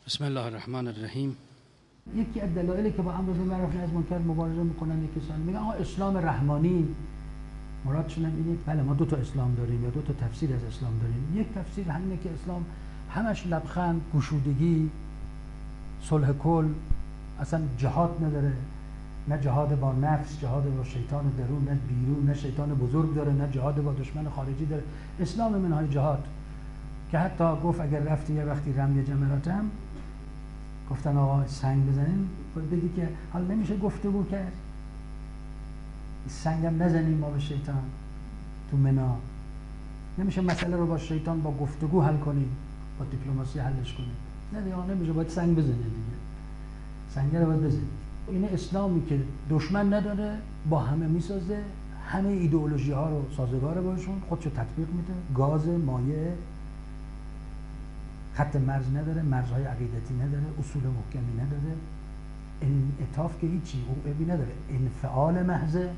بسم الله الرحمن الرحیم. یکی از دلایلی که با امر بالمعروف و نهی از منکر مبارزه میکنن کسانی میگن آقا اسلام رحمانی مرادشون اینه. بله ما دو تا اسلام داریم یا دو تا تفسیر از اسلام داریم. یک تفسیر همینه که اسلام همش لبخند، گشودگی، صلح کل، اصلا جهاد نداره، نه جهاد با نفس، جهاد با شیطان درون، نه بیرون، نه شیطان بزرگ داره، نه جهاد با دشمن خارجی داره. اسلام منهای جهاد که حتی گفت اگر رفتی یه وقتی رمی جمرات هم گفتن آقا سنگ بزنیم، بگی که حالا نمیشه گفتگو کرد، سنگم نزنیم ما به شیطان تو منا، نمیشه مسئله رو با شیطان با گفتگو حل کنیم، با دیپلماسی حلش کنیم، نه دیگه نمیشه، باید سنگ بزنیم دیگه، سنگ رو باید بزنیم. این اسلامی که دشمن نداره، با همه میسازه، همه ایدئولوژی ها رو سازگاره باشون، خودشو تطبیق میده، گاز، مایع، خط مرز نداره، مرزهای عقیدتی نداره، اصول محکمی نداره، انعطاف که هیچی، عقبی نداره، انفعال محضه،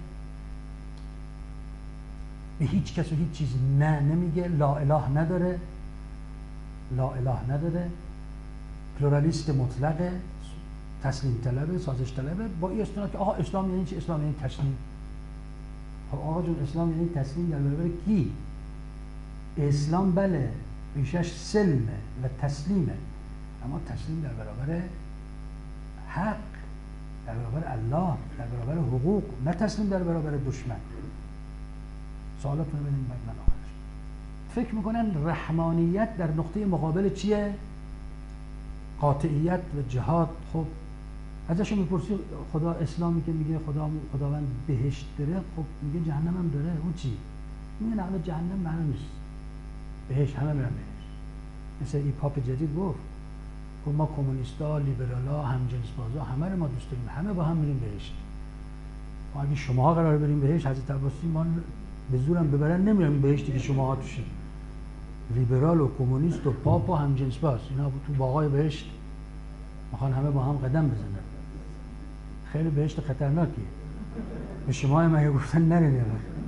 به هیچ کس و هیچ چیز نه نمیگه، لا اله نداره، لا اله نداره، پلورالیست مطلقه، تسلیم طلبه، سازش طلبه، با این استناد که آقا اسلام یعنی چی؟ اسلام یعنی تسلیم. آقا جون اسلام یعنی تسلیم در برابر کی؟ اسلام بله ریشش سلمه و تسلیمه، اما تسلیم در برابر حق، در برابر الله، در برابر حقوق، نه تسلیم در برابر دشمن. سوالاتون رو بدیم بعد من آخرش. فکر میکنن رحمانیت در نقطه مقابل چیه؟ قاطعیت و جهاد. خب ازشون میپرسی خدا اسلامی که میگه خداوند بهشت داره، خب میگه جهنم هم داره، اون چی؟ میگه نه جهنم معنا نیست، بهشت همه میرن بهشت. مثل این پاپ جدید گفت ما کمونیستا، لیبرالا، همجنس بازا همه رو ما دوست داریم، همه با هم میریم بهشت. ما اگه شما قرار بریم بهشت، حضرت عباسی ما به زورم ببرن نمیریم بهشتی که شما ها توشین. لیبرال و کمونیست و پاپ و همجنس باز اینا تو باغای بهشت میخوان همه با هم قدم بزنن. خیلی بهشت خطرناکیه. به شما هم اگه گفتن نرید.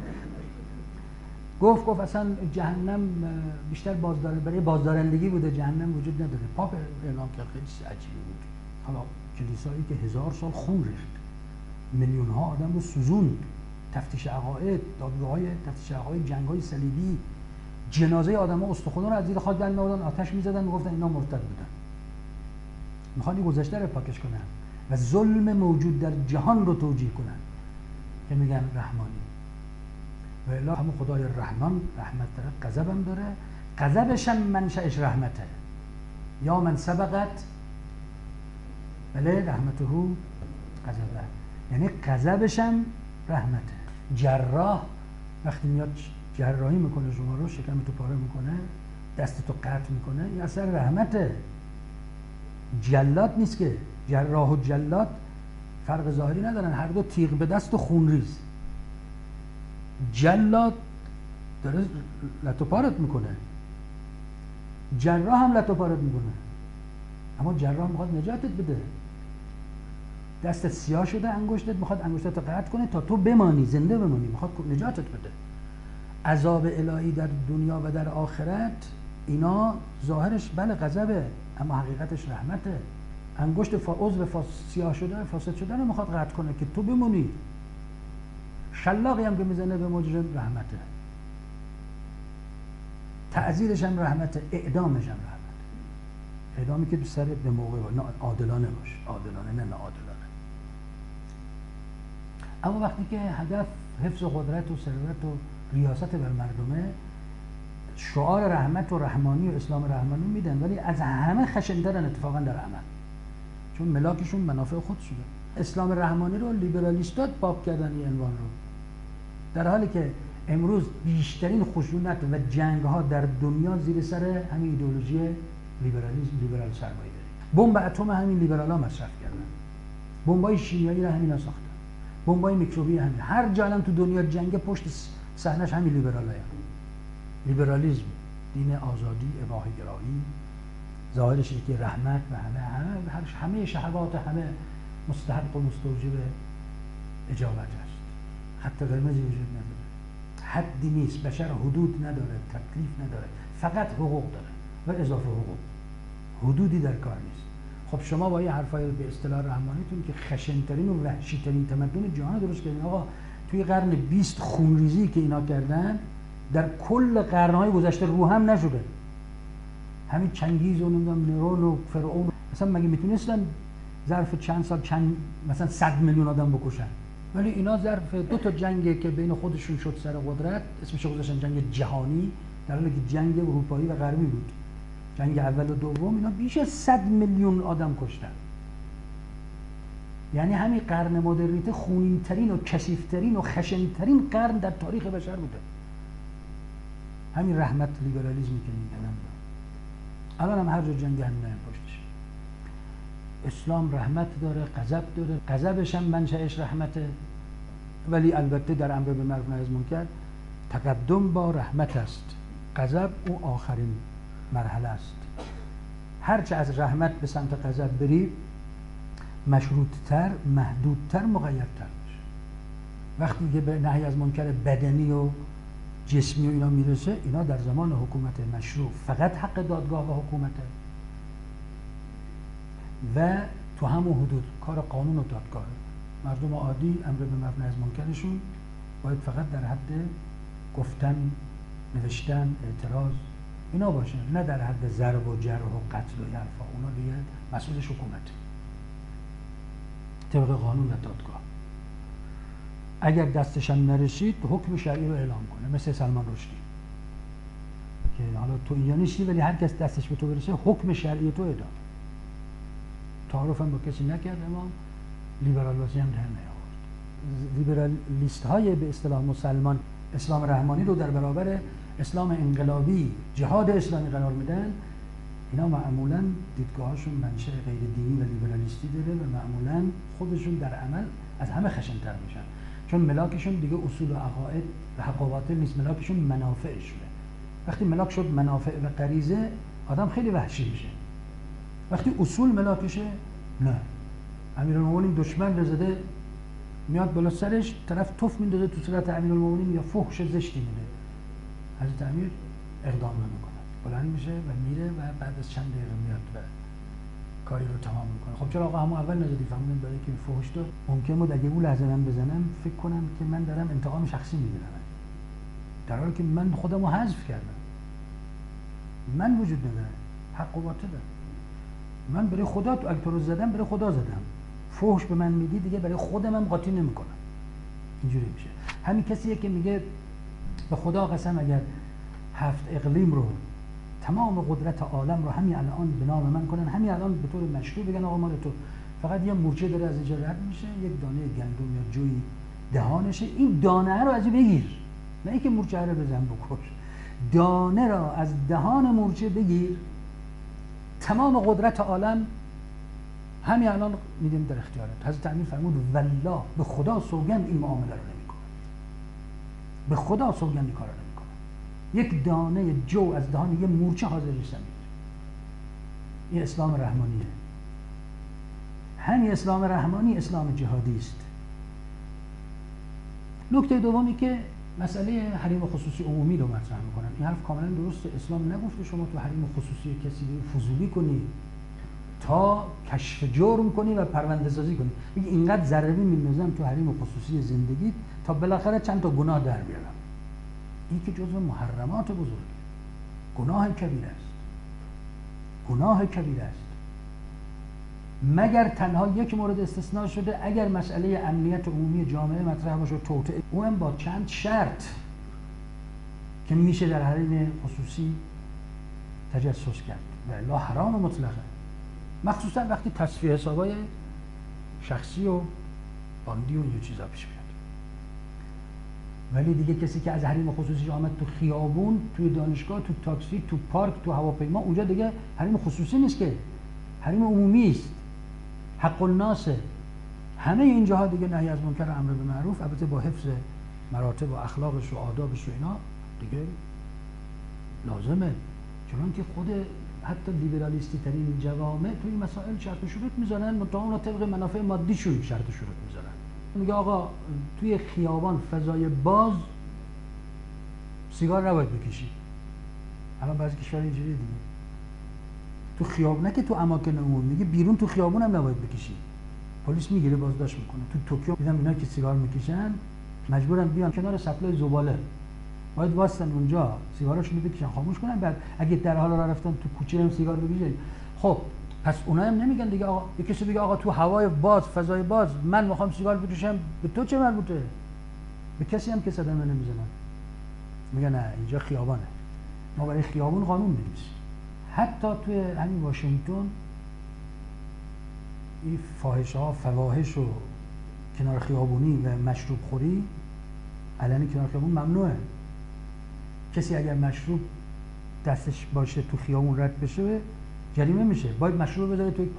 گفت اصلا جهنم بیشتر برای بازدارندگی بوده، جهنم وجود نداره. پاپ اعلام کرد، خیلی عجیبه بود. حالا کلیسایی که 1000 سال خون ریخت، میلیون ها آدم رو سوزوند، تفتیش عقاید، دادگاه‌های تفتیش عقاید، جنگ‌های صلیبی، جنازه آدم‌ها استخوان رو از زیر خاک در می‌آوردن، آتش می‌زدن، میگفتن اینا مرتد بودن. میخوان این گذشته رو پاکش کنن و ظلم موجود در جهان رو توجیه کنن که میگن رحمانی. و الا همون خدای رحمان رحمت داره، غضب هم داره، غضبش هم منشأش رحمته. یا من سبقت بله رحمته غضبه، یعنی غضبش هم رحمته. جراح وقتی میاد جراحی میکنه شما رو، شکم تو پاره میکنه، دست تو قطع میکنه، این اثر رحمته. جلاد نیست که، جراح و جلاد فرق ظاهری ندارن، هر دو تیغ به دست و خونریز. جلاد داره لت و پارت میکنه، جراح هم لت و پارت میکنه، اما جراح میخواد نجاتت بده. دستت سیاه شده، انگشتت میخواد انگشتت رو قطع کنه تا تو بمانی، زنده بمانی، میخواد نجاتت بده. عذاب الهی در دنیا و در آخرت اینا ظاهرش بله غضبه، اما حقیقتش رحمته. انگشت عضو سیاه شده، فاسد شده رو میخواد قطع کنه که تو بمونی. شلاقی هم که میزنه به مجرم رحمته، تعزیرش هم رحمته، اعدامش هم رحمته. اعدامی که سر به موقع عادلانه باشه، عادلانه نه ناعادلانه. اما وقتی که هدف حفظ قدرت و ثروت و ریاست بر مردمه، شعار رحمت و رحمانی و اسلام رحمانی میدن، ولی از همه خشن‌ترن اتفاقا در عمل، چون ملاکشون منافع خودشونه. اسلام رحمانی رو لیبرالیستات باب کردن این عنوان رو، در حالی که امروز بیشترین خشونت و جنگ ها در دنیا زیر سر همین ایدئولوژی لیبرالیسم، لیبرال سرمایه‌داری. بمب اتم همین لیبرالا مصرف کردن، بمبای شیمیایی رو همینا ساختن، بمبای میکروبی همین. هر جا الان تو دنیا جنگ پشت صحنه‌اش همین لیبرالایه. لیبرالیسم دین آزادی، اباحه گرایی، ظاهرش که رحمت و همه شهوات همه مستحق و مستوجب اجابت است. خط قرمزی وجود نداره، حدی نیست، بشر حدود نداره، تکلیف نداره، فقط حقوق داره و اضافه حقوق. حدودی در کار نیست. خب شما با این حرفای به اصطلاح رحمانیتون که خشن‌ترین و وحشی‌ترین تمدن جهان درست کردین. آقا توی قرن 20 خونریزی که اینا کردن در کل قرن‌های گذشته رو هم نشده. همین چنگیز و نمیدونم نرون و فرعون مثلا مگه میتونستن ظرف چند سال مثلا 100 میلیون آدم بکشن؟ ولی اینا ظرف 2 تا جنگی که بین خودشون شد سر قدرت، اسمش گذاشتن جنگ جهانی، در حالی که جنگ اروپایی و غربی بود. جنگ اول و دوم اینا بیش از 100 میلیون آدم کشتن. یعنی همین قرن مدرنیته خونین‌ترین و کثیف‌ترین و خشن‌ترین قرن در تاریخ بشر بوده. همین رحمت لیبرالیسمی که میگن. الان هم هر جا جنگ هم پشتش. اسلام رحمت داره، غضب داره، غضبش هم منشأش رحمته، ولی البته در امر بالمعروف و نهی از منکر تقدم با رحمت است، غضب او آخرین مرحله است. هرچه از رحمت به سمت غضب بری مشروط‌تر، محدودتر، مقیدتر میشه. وقتی که به نهی از منکر بدنی و جسمی و اینا میرسه، اینا در زمان حکومت مشروع فقط حق دادگاه و حکومته و تو همون حدود کار قانون و دادگاه. مردم عادی امر به معروف و نهی از منکرشون باید فقط در حد گفتن، نوشتن، اعتراض اینا باشه، نه در حد ضرب و جرح و قتل و این حرفا. اونا دیگه مسئولش حکومته طبق قانون و دادگاه. اگر دستش هم نرسید حکم شرعی رو اعلام کنه، مثل سلمان رشدی که حالا تو اینجا نیستی ولی هر کس دستش به تو برسه حکم شرعی تو اعلام. تعارف هم با کسی نکرد، اما لیبرال بازی هم در نیاورد. لیبرالیست های به اصطلاح مسلمان اسلام رحمانی رو در برابر اسلام انقلابی، جهاد اسلامی قرار میدن. اینا معمولا دیدگاهاشون منشأ غیر دینی و لیبرالیستی داره و معمولا خودشون در عمل از همه خشن‌تر میشن، چون ملاکشون دیگه اصول و عقاید و حق و باطل نیست، ملاکشون منافعشونه. وقتی ملاک شد منافع و غریزه، آدم خیلی وحشی میشه. وقتی اصول ملاکشه، نه. امیرالمومنین دشمن رزده میاد بالا سرش، طرف توف میندازه تو صورت امیرالمومنین یا فحش زشتی میده، حضرت امیر اقدام نمیکنه، بلند میشه و میره و بعد از چند دقیقه میاد و کاری رو تمام میکنه. خب چرا آقا همون اول نزدی؟ فهمیدن برای که فحش داد. ممکن بود اگه اون لحظه من بزنم فکر کنم که من دارم انتقام شخصی میگیرم، در حالی که من خودمو حذف کردم. من وجود نداره، حق و باطل داره. من برای خدا تو اگه تو رو زدم برای خدا زدم، فحش به من میدی دیگه برای خودم هم قاطی نمیکنم. اینجوری میشه. همین کسیه که میگه به خدا قسم اگر 7 اقلیم رو، تمام قدرت عالم رو همین الان به نام من کنن، همین الان به طور مشروع بگن آقا مال تو، فقط یه مورچه داره از اینجا رد میشه، یک دانه گندم یا جوی دهانشه، این دانه رو از این بگیر، نه اینکه مورچه رو بزن بکش، دانه را از دهان مورچه بگیر، تمام قدرت عالم همین الان میدیم در اختیارت. حضرت امیر فرمود والله به خدا سوگند این معامله رو نمیکنه، به خدا سوگند این کارو نمیکنه. یک دانه جو از دهان یه مورچه حاضر نیستن بگیر. این اسلام رحمانیه. همین اسلام رحمانی اسلام جهادی است. نکته دومی که مسئله حریم خصوصی عمومی رو مطرح میکنن. این حرف کاملا درسته. اسلام نگفته شما تو حریم خصوصی کسی فضولی کنی تا کشف جرم کنی و پرونده سازی کنی. میگه اینقدر ضربی میندازم تو حریم خصوصی زندگی تا بالاخره چند تا گناه در بیارم. این که جزو محرمات بزرگه، گناه کبیر است، گناه کبیر است. مگر تنها یک مورد استثناء شده اگر مسئله امنیت عمومی جامعه مطرح باشه، توطئه، او هم با چند شرط که میشه در حریم خصوصی تجسس کرد و الا حرام مطلقه، مخصوصا وقتی تصفیه حسابای شخصی و باندی و یه چیزا پیش میاد. ولی دیگه کسی که از حریم خصوصی آمد تو خیابون، توی دانشگاه، تو تاکسی، تو پارک، تو هواپیما، اونجا دیگه حریم خصوصی نیست که، حریم عمومی است، حق الناس. همه این جاها دیگه نهی از منکر و امر به معروف، البته با حفظ مراتب و اخلاقش و آدابش و اینا دیگه لازمه. چون که خود حتی لیبرالیستی ترین جوامع توی این مسائل شرط و شروط میذارن، منتها اون طبق منافع مادیشون شرط و شروط میذارن. میگه آقا توی خیابان فضای باز سیگار نباید بکشی. الان بعضی کشورها اینجوریه دیگه، تو خیابون، نه که تو اماکن عمومی، میگه بیرون تو خیابون هم نباید بکشی، پلیس میگیره بازداشت میکنه. تو توکیو دیدم اینا که سیگار میکشن مجبورن بیان کنار سطل زباله، باید واسطن اونجا سیگاراشونو بکشن خاموش کنن، بعد اگه در حال راه رفتن تو کوچه هم سیگار بکشن. خب پس اونها هم نمیگن دیگه آقا، یه کسی بگه آقا تو هوای باز، فضای باز من میخوام سیگار بکشم، به تو چه مربوطه؟ به کسی هم که صدمه نمیزنن. میگن نه اینجا خیابانه، ما برای خیابون قانون بنویسیم. حتی توی همین واشنگتن این فاحشه‌ها، فواحش و کنار خیابونی و مشروب خوری علنی کنار خیابون ممنوعه. کسی اگر مشروب دستش باشه تو خیابون رد بشه جریمه میشه، باید مشروب بذاره تو یک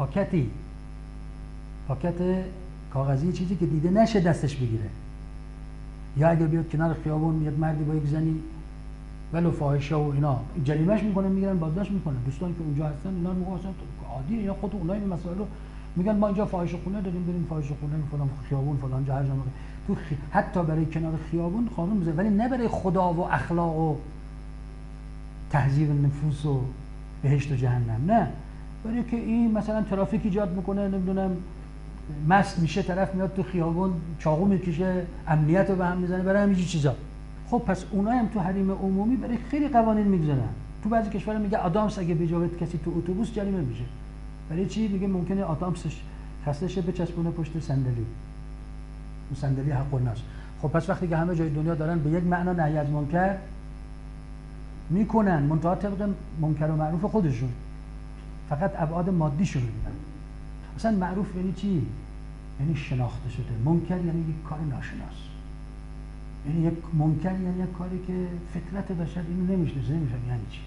پاکت کاغذی، چیزی که دیده نشه دستش بگیره. یا اگر بیاد کنار خیابون میاد مردی با یک زنی ولو فاحشه و اینا، جریمهش میکنه، میگیرن بازداشت میکنن. دوستان که اونجا هستن اینا میگن اصلا عادیه، یا خود اونای این مسائل رو میگن ما اینجا فاحشه خونه داریم، بریم فاحشه خونه فلان خیابون فلان جا هر جا تو حتی برای کنار خیابون قانون بذاره، ولی نه برای خدا و اخلاق و تهذیب نفوس و بهشت و جهنم، نه، برای که این مثلا ترافیک ایجاد میکنه، نمیدونم مست میشه، طرف میاد تو خیابون چاقو میکشه، امنیت رو به هم میزنه، برای همین چیزا. خب پس اونها هم تو حریم عمومی برای خیلی قوانین میگذارن. تو بعضی کشورها میگه آدامس اگه بجاوید کسی تو اتوبوس جریمه میشه. برای چی؟ میگه ممکنه آدامسش خسته شه بچسبونه پشت صندلی، اون صندلی حق الناس. خب پس وقتی که همه جای دنیا دارن به یک معنا نهی از منکر میکنن، منتها طبق منکر و معروف خودشون، فقط ابعاد مادیشو میبینن. مثلا معروف یعنی چی؟ یعنی شناخته شده. منکر یعنی یک کار ناشناس، یعنی یک منکر یعنی یک کاری که فطرت بشر اینو نمیشناسه، نمیشه یعنی چی.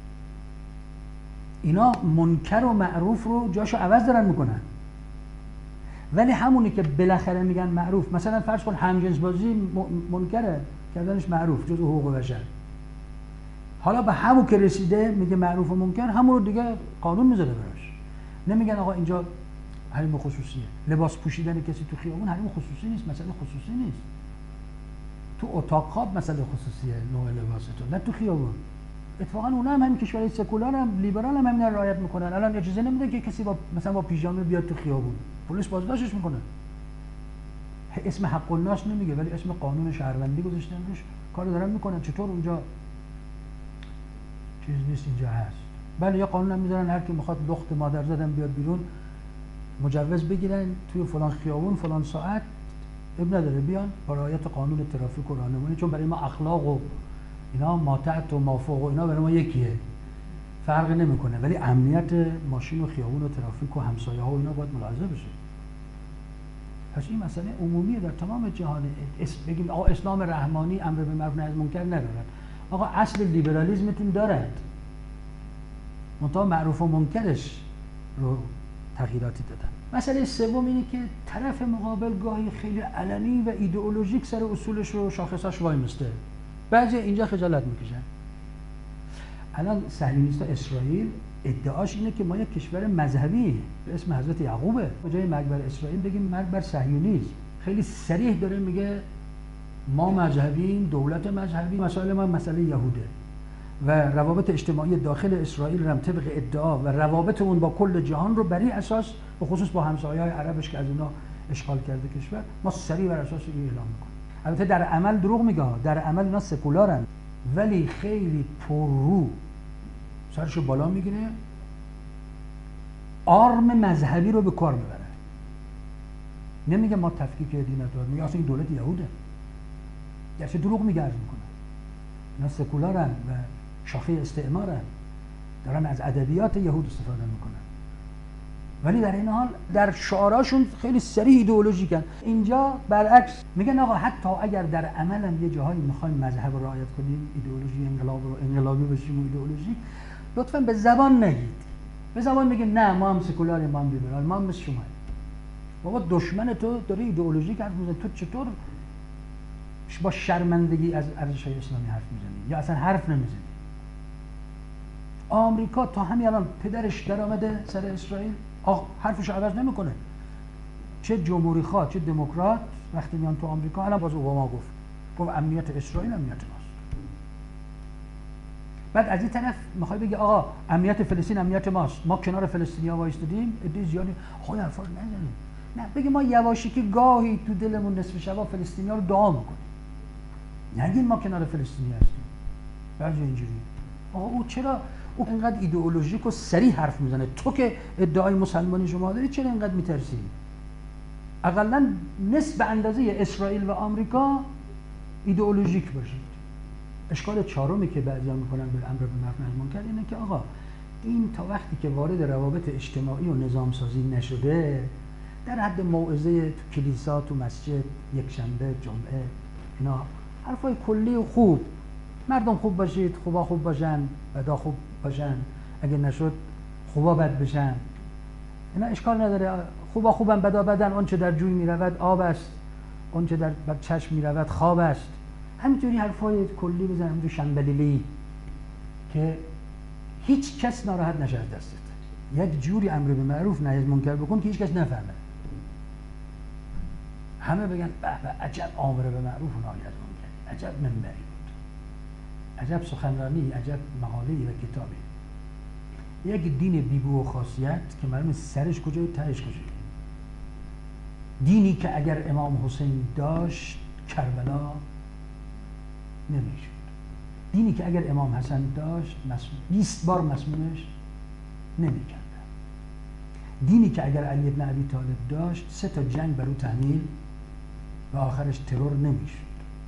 اینا منکر و معروف رو جاشو عوض دارن میکنن. ولی همونی که بالاخره میگن معروف، مثلا فرض کن همجنس بازی منکره کردنش معروف، جزء حقوق بشر. حالا به همون که رسیده میگه معروف و منکر، همون رو دیگه قانون میذاره براش. نمیگن آقا اینجا حریم خصوصیه. لباس پوشیدن کسی تو خیابون حریم خصوصی نیست، مسئله خصوصی نیست. تو اتاق خواب مسئله خصوصیه نوع لباس تو، نه تو خیابون. اتفاقا اونا هم همین کشورهای سکولار هم لیبرال هم همینا رعایت میکنن. الان اجازه نمیده که کسی با مثلا با پیژامه بیاد تو خیابون، پلیس بازداشتش میکنه. اسم حق الناس نمیگه ولی اسم قانون شهروندی گذاشتن روش، کارو دارن میکنن. چطور اونجا چیز نیست اینجا هست؟ بله یه قانون هم میذارن هر کی میخواد لخت مادر زدن بیاد بیرون مجوز بگیرن توی فلان خیابون فلان ساعت، اب نداره بیان با رعایت قانون ترافیک و راهنمایی، چون برای ما اخلاق و اینا ماتحت و مافوق و اینا برای ما یکیه، فرق نمیکنه. ولی امنیت ماشین و خیابون و ترافیک و همسایه ها و اینا باید ملاحظه بشه. پس این مسئله عمومیه در تمام جهان. بگیم آقا اسلام رحمانی امر به معروف نهی از منکر ندارد، آقا اصل لیبرالیسمتون دارد، منتها معروف و منکرش رو تغییراتی دادن. مسئله سوم اینه که طرف مقابل گاهی خیلی علنی و ایدئولوژیک سر اصولش و شاخصاش وای میسته. بعضی اینجا خجالت میکشن. الان صهیونیست‌ها اسرائیل ادعاش اینه که ما یک کشور مذهبی به اسم حضرت یعقوبه، به جای مرگ بر اسرائیل بگیم مرگ بر صهیونیسم. خیلی صریح داره میگه ما مذهبیم، دولت مذهبی، مسائل ما مسئله یهوده و روابط اجتماعی داخل اسرائیل هم طبق ادعا و روابط اون با کل جهان رو بر این اساس، به خصوص با همسایه‌های عربش که از اینا اشغال کرده کشور، ما سریع بر اساس این اعلام میکنیم. البته در عمل دروغ میگه، در عمل اینا سکولارن ولی خیلی پررو سرشو بالا میگیره، آرم مذهبی رو به کار میبره. نمیگه ما تفکیک دینت رو، میگه اصلا این دولت یهوده. گرچه دروغ میگه عرض میکنه. اینا سکولارن و شاخه استعمارن، دارن از ادبیات یهود استفاده میکنن، ولی در این حال در شعاراشون خیلی صریح ایدئولوژیکن. اینجا برعکس میگن آقا حتی اگر در عمل هم یه جاهایی میخوایم مذهب رو رعایت کنیم، ایدئولوژی انقلابی بشیم و ایدئولوژی، لطفاً به زبان نگید. به زبان میگه نه ما هم سکولاریم، ما هم لیبرال، ما هم مثل شما. بابا دشمن تو داره ایدئولوژیک حرف میزنه، تو چطور با شرمندگی از ارزش‌های اسلامی حرف میزنی یا اصلا حرف نمیزنی؟ آمریکا تا همین الان پدرش در آمده سر اسرائیل، حرفش عوض نمیکنه. چه جمهوری خواه چه دموکرات وقتی میان تو آمریکا، الان باز اوباما گفت امنیت اسرائیل امنیت ماست. بعد از این طرف میخوای بگی آقا امنیت فلسطین امنیت ماست، ما کنار فلسطینیا وایستادیم، عده زیادی خود حرفا رو نزنیم. نه، بگی ما یواشکی گاهی تو دلمون نصف شبا فلسطینیا رو دعا میکنیم، نگین ما کنار فلسطینی هستیم. بعضی اینجوری آقا او چرا او اینقدر ایدئولوژیک و صریح حرف میزنه؟ تو که ادعای مسلمانی شما داری چرا اینقدر میترسی؟ اقلا نصف اندازه اسرائیل و آمریکا ایدئولوژیک باشید. اشکال چهارمی که بعضیا میکنن به امر بالمعروف نهی منکر اینه که آقا این تا وقتی که وارد روابط اجتماعی و نظام سازی نشده، در حد موعظه تو کلیسا، تو مسجد، یک شنبه، جمعه، اینا حرفای کلی و خوب، مردم خوب باشید، خوبا خوب باشن، بدا خوب باشن، اگه نشد خوبا بد بشن، اینا اشکال نداره. خوبا خوبن، بدا بدن، اون چه در جوی میرود آب است، اون چه در چشم میرود خواب است. همینطوری حرفای کلی بزن، همینطور شنبلیلی که هیچ کس ناراحت نشه از دستت. یک جوری امر به معروف نهی از منکر بکن که هیچ کس نفهمه، همه بگن به به عجب امر به معروف و نهی از منکر، عجب منبری بود، عجب سخنرانی، عجب مقاله‌ای و کتابی. یک دین بی‌بو و خاصیت که معلومه سرش کجای تهش کجای. دینی که اگر امام حسین داشت کربلا نمیشد. دینی که اگر امام حسن داشت 20 بار مسمومش نمیکردن. دینی که اگر علی ابن ابی طالب داشت 3 تا جنگ بر او تحمیل و آخرش ترور نمیشد.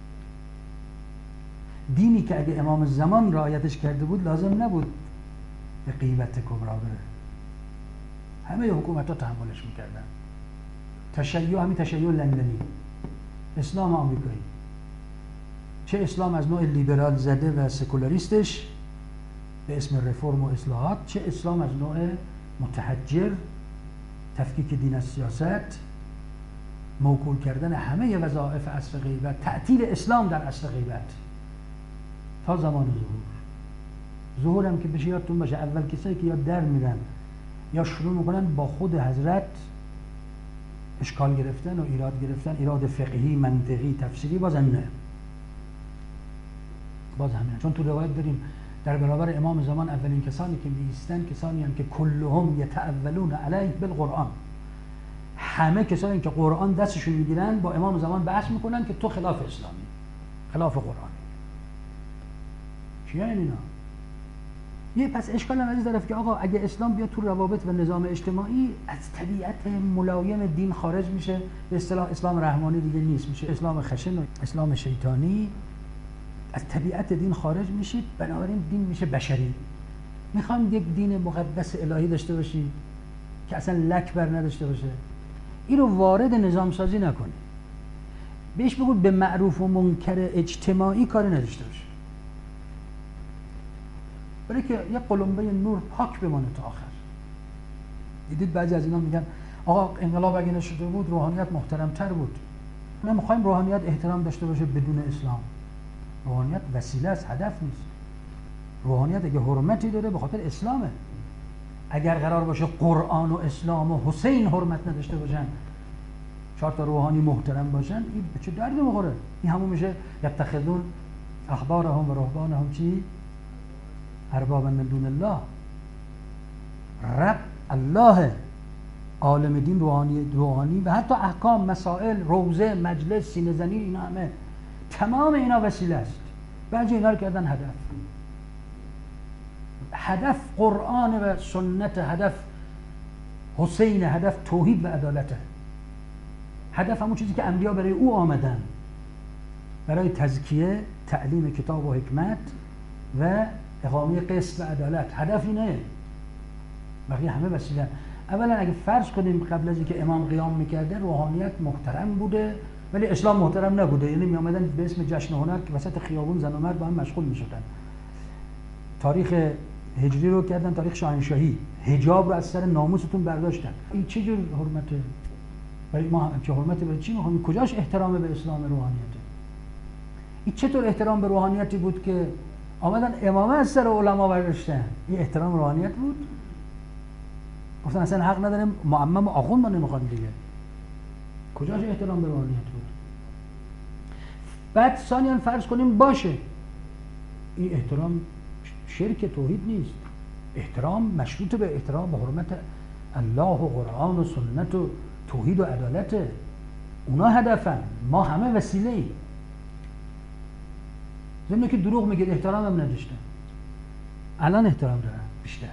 دینی که اگر امام زمان رعایتش کرده بود لازم نبود به غیبت کبرا بره، همه حکومت ها تحملش میکردن. تشیع، همین تشیع لندنی، اسلام آمریکایی، چه اسلام از نوع لیبرال زده و سکولاریستش به اسم رفرم و اصلاحات، چه اسلام از نوع متحجر، تفکیک دین از سیاست، موکول کردن همه وظایف عصر غیبت، تعطیل اسلام در عصر غیبت تا زمان ظهور هم که بشه یادتون باشه اول کسایی که یا در میرن یا شروع میکنن با خود حضرت اشکال گرفتن و ایراد گرفتن، ایراد فقهی، منطقی، تفسیری، باز همینه، باز همینه. چون تو روایت داریم در برابر امام زمان اولین کسانی که میایستن کسانی هم که کلهم یتأولون علیه بالقرآن، همه کسانی که قرآن دستشون میگیرن با امام زمان بحث میکنن که تو خلاف اسلامی، خلاف قرآنی. چیه اینا؟ یه پس اشکال هم از این طرف که آقا اگه اسلام بیاد تو روابط و نظام اجتماعی از طبیعت ملایم دین خارج میشه، به اصطلاح اسلام رحمانی دیگه نیست، میشه اسلام خشن و اسلام شیطانی. از طبیعت دین خارج میشید، بنابراین دین میشه بشری. میخوام یک دین مقدس الهی داشته باشی که اصلا لک بر نداشته باشه، این رو وارد نظام سازی نکنی، بهش بگو به معروف و منکر اجتماعی کاری نداشته باشه، برای که یک قلمبه نور پاک بمانه تا آخر. دیدید بعضی از اینا میگن آقا انقلاب اگه نشده بود روحانیت محترم‌تر بود. ما میخوایم روحانیت احترام داشته باشه بدون اسلام. روحانیت وسیله است، هدف نیست. روحانیت اگه حرمتی داره به خاطر اسلامه. اگر قرار باشه قرآن و اسلام و حسین حرمت نداشته باشن، 4 تا روحانی محترم باشن، این به چه دردی میخوره؟ این همون میشه یتخذون احبارهم و رهبانهم چی؟ اربابا من دون الله. رب الله، عالم دین روحانی و حتی احکام، مسائل، روزه، مجلس، سینه زنی، اینا همه تمام اینا وسیله است. بعضی اینا رو کردن هدف. هدف قرآن و سنت، هدف حسین، هدف توحید و عدالته. هدف همون چیزی که انبیا برای او آمدن، برای تزکیه، تعلیم کتاب و حکمت و اقامه قسط و عدالت. هدف اینه، بقیه همه وسیله. اولا اگه فرض کنیم قبل از اینکه امام قیام میکرده روحانیت محترم بوده ولی اسلام محترم نبوده، یعنی می آمدن به اسم جشن و هنر که وسط خیابون زن و مرد با هم مشغول میشدن. تاریخ هجری رو کردن تاریخ شاهنشاهی، حجاب رو از سر ناموستون برداشتن. این چه جور حرمته؟ برای ما چه حرمته؟ برای چی میخوام؟ کجاش احترام به اسلام روحانیته؟ این چطور احترام به روحانیتی بود که آمدن امامه از سر علما برداشتن؟ این احترام روحانیت بود؟ گفتن اصلا حق نداریم، معمم و آخوند ما نمیخوان دیگه. کجاش احترام به روحانیت بود؟ بعد ثانیاً فرض کنیم باشه این احترام شرک توحید نیست. احترام مشروط به احترام و حرمت الله و قرآن و سنت و توحید و عدالت. اونا هدفن، ما همه وسیله ایم. ضمن که دروغ میگه احترام هم نداشتن، الان احترام دارن بیشتر.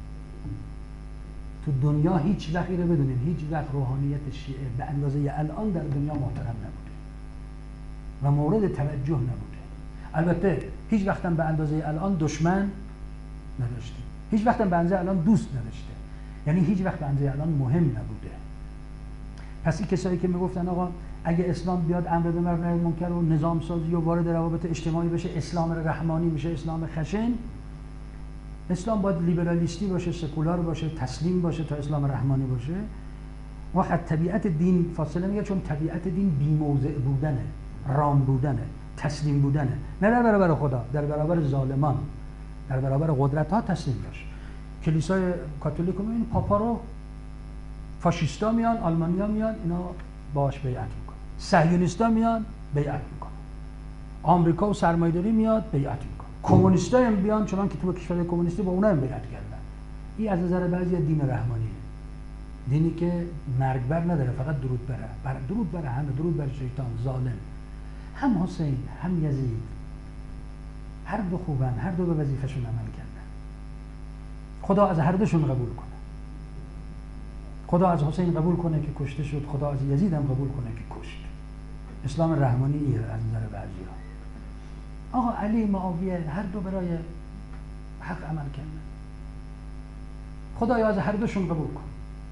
تو دنیا هیچ وقت رو بدونید، هیچ وقت روحانیت شیعه به اندازه الان در دنیا محترم نبوده و مورد توجه نبوده. البته هیچ وقت هم به اندازه الان دشمن نداشته، هیچ وقت هم به اندازه الان دوست نداشته، یعنی هیچ وقت به اندازه الان مهم نبوده. پس این کسایی که میگفتن آقا اگه اسلام بیاد امر به معروف نهی منکر و نظام سازی و وارد روابط اجتماعی بشه اسلام رحمانی میشه، اسلام خشن. اسلام باید لیبرالیستی باشه، سکولار باشه، تسلیم باشه تا اسلام رحمانی باشه. وقت طبیعت دین فاصله میگه، چون طبیعت دین بی‌موضع بودنه، رام بودنه، تسلیم بودنه، نه در برابر خدا، در برابر ظالمان، در برابر قدرت ها تسلیم باشه. کلیسای کاتولیک میبینید پاپا رو فاشیستا میان، آلمانیا میان، اینا باهاش بیعت میکنن. صهیونیستا میان بیعت میکنن. آمریکا و سرمایه‌داری میاد بیعت میکنه. کمونیستا هم بیان، چون که تو کشور کمونیستی با اونها هم بیعت کردن. این از نظر بعضی دین رحمانیه. دینی که مرگ بر نداره، فقط درود بره. درود بره همه، درود بر شیطان ظالم. هم حسین هم یزید هر دو خوبن، هر دو به وظیفه‌شون عمل کردن. خدا از هر دوشون قبول کنه. خدا از حسین قبول کنه که کشته شد، خدا از یزید هم قبول کنه که کشت. اسلام رحمانی ایه از نظر بعضی‌ها. آقا علی معاویه هر دو برای حق عمل کردن. خدایا از هر دوشون قبول کن.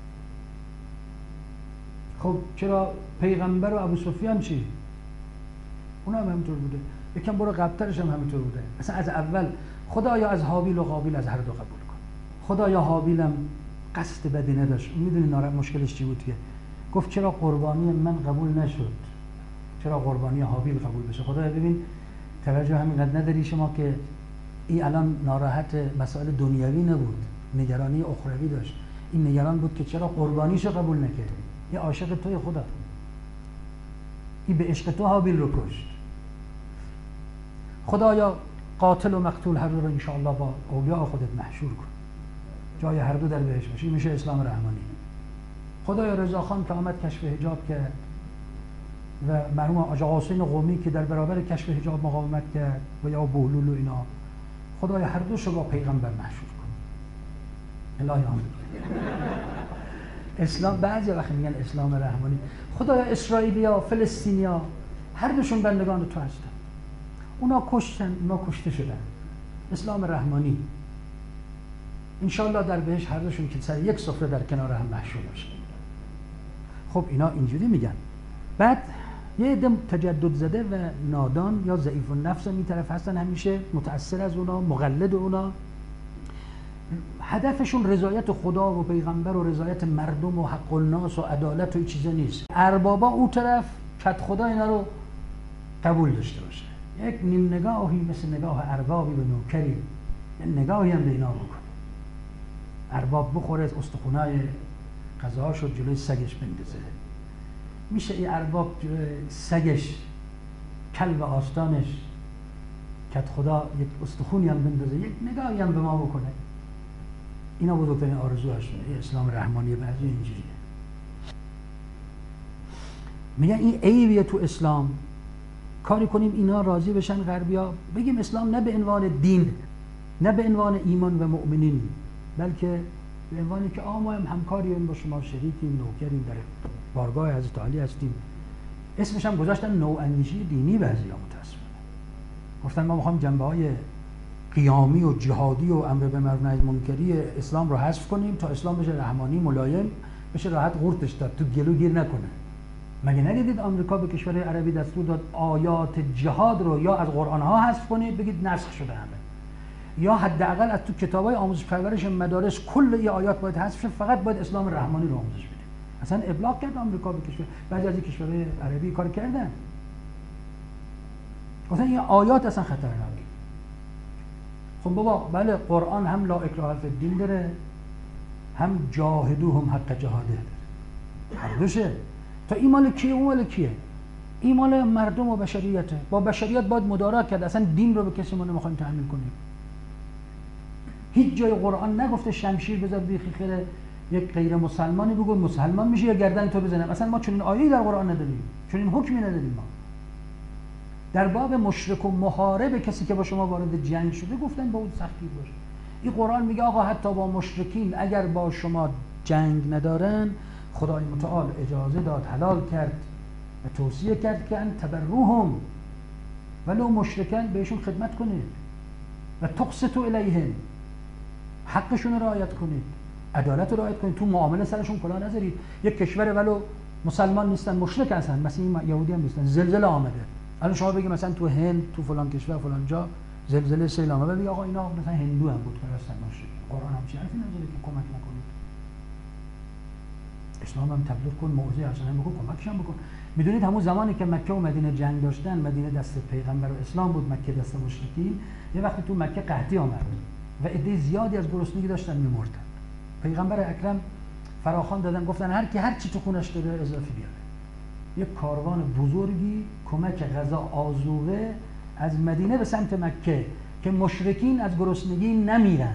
خب چرا پیغمبر و ابو سفیان چی؟ اونا هم همینطور بوده. یکم برو قبل‌ترش هم همینطور بوده. مثلا از اول خدایا از حابیل و قابیل از هر دو قبول کن. خدایا حابیلم قصد بدی نداشت. میدونی مشکلش چی بود که گفت چرا قربانی من قبول نشد؟ چرا قربانی حابیل قبول بشه؟ خدایا ببین توجه همینقدر نداری شما که این الان ناراحت مسائل دنیوی نبود، نگرانی اخروی داشت. این نگران بود که چرا قربانیشو قبول نکردی؟ یه عاشق توی خدا، این به عشق تو حابیل رو کشت. خدایا قاتل و مقتول هر دو رو انشاءالله با اولیاء خودت محشور کن، جای هر دو در بهشت باشه. میشه اسلام رحمانی. خدایا رضاخان که آمد کشف حجاب کرد و مرحوم آقا قاسم قومی که در برابر کشف حجاب مقاومت کرد و یا بهلول و اینا، خدایا هر دوشو با پیغمبر محشور کن. الهی آمین. اسلام بعضی وقت میگن اسلام رحمانی. خدایا اسرائیلیا، فلسطینیا هر دوشون بندگان تو هستن. اونا کشتن، اونا کشته شدن. اسلام رحمانی. انشالله در بهش هر دوشون که سر یک سفره در کنار هم محشور باشن. خب اینا اینجوری میگن. بعد یه عده تجدد زده و نادان یا ضعیف النفس این طرف هستن، همیشه متأثر از اونا، مقلد اونا. هدفشون رضایت خدا و پیغمبر و رضایت مردم و حق الناس و عدالت و این چیزا نیست. اربابا اون طرف کت خدا اینا رو قبول داشته باشه. یک نیم نگاهی مثل نگاه اربابی به نوکری، یه نگاهی هم به اینا بکنه. ارباب بخوره از استخونای غذاهاشو جلوی سگش بندازه. میشه این ارباب سگش کلب آستانش کت خدا یک استخونی هم بندازه، یک نگاهی هم به ما بکنه. اینا بزرگترین آرزوهاشونه. اسلام رحمانی بعضی اینجوریه. میگن این عیبیه تو اسلام، کاری کنیم اینا راضی بشن غربیا، بگیم اسلام نه به عنوان دین، نه به عنوان ایمان و مؤمنین، بلکه به عنوانی که ما هم همکاریم با شما، شریکیم، نوکریم، در بارگاه حضرت علی هستیم. اسمش هم گذاشتن نواندیشی دینی. بعضیا متاسفانه گفتن ما میخوایم جنبه‌های قیامی و جهادی و امر به معروف نهی منکری اسلام رو حذف کنیم تا اسلام بشه رحمانی، ملایم بشه، راحت قورتش داد، تو گلو گیر نکنه. مگه ندیدید آمریکا به کشورهای عربی دستور داد آیات جهاد رو یا از قرآن ها حذف کنید، بگید نسخ شده همه، یا حداقل از تو کتابای آموزش پرورش مدارس کل این آیات باید حذف شه، فقط باید اسلام رحمانی رو آموزش بدیم. اصلا ابلاغ کرد آمریکا به کشور، بعضی از کشورهای عربی کار کردن. اصلا این آیات اصلا خطرناکه. خب بابا بله قرآن هم لا اکراه فی الدین داره، هم جاهدوهم حق جهاده داره. هر دوشه. تا این مال کیه اون مال کیه؟ این مال مردم و بشریته. با بشریت باید مدارا کرد. اصلا دین رو به کسی ما نمیخوایم تحمیل کنیم. هیچ جای قرآن نگفته شمشیر بذار بیخی خیره یک غیر مسلمانی بگو مسلمان میشه یا گردن تو بزنه. مثلا ما چنین آیه‌ای در قرآن نداریم، چنین حکمی نداریم. ما در باب مشرک و محارب کسی که با شما وارد جنگ شده گفتن با اون سختی باشه. این قرآن میگه آقا حتی با مشرکین اگر با شما جنگ ندارن خدای متعال اجازه داد، حلال کرد و توصیه کرد که ان تبروهم ولو مشرکن، بهشون خدمت کنید و تقسطوا الیهم، حقشون رو رعایت کنید، عدالت رو رعایت کنید، تو معامله سرشون کلاه نذارید. یک کشور ولو مسلمان نیستن مشرک هستن، مثلا این یهودی هم نیستن، زلزله آمده، الان شما بگید مثلا تو هند تو فلان کشور فلان جا زلزله سیل آمده، بگید آقا اینا مثلا هندو هم بود که هستن مشرک، قرآن هم چی حرفی نداره که کمک نکنید. اسلام هم تبلیغ کن، موعظه حسنه بکن، کمکش هم بکن. میدونید همون زمانی که مکه و مدینه جنگ داشتن، مدینه دست پیغمبر و اسلام بود، مکه دست مشرکین، یه وقتی تو مکه قحطی آمد و عده زیادی از گرسنگی داشتن میمردن. پیغمبر اکرم فراخوان دادن، گفتن هر کی هر چی تو خونش داره اضافه بیاره. یک کاروان بزرگی کمک غذا آذوقه از مدینه به سمت مکه که مشرکین از گرسنگی نمیرند.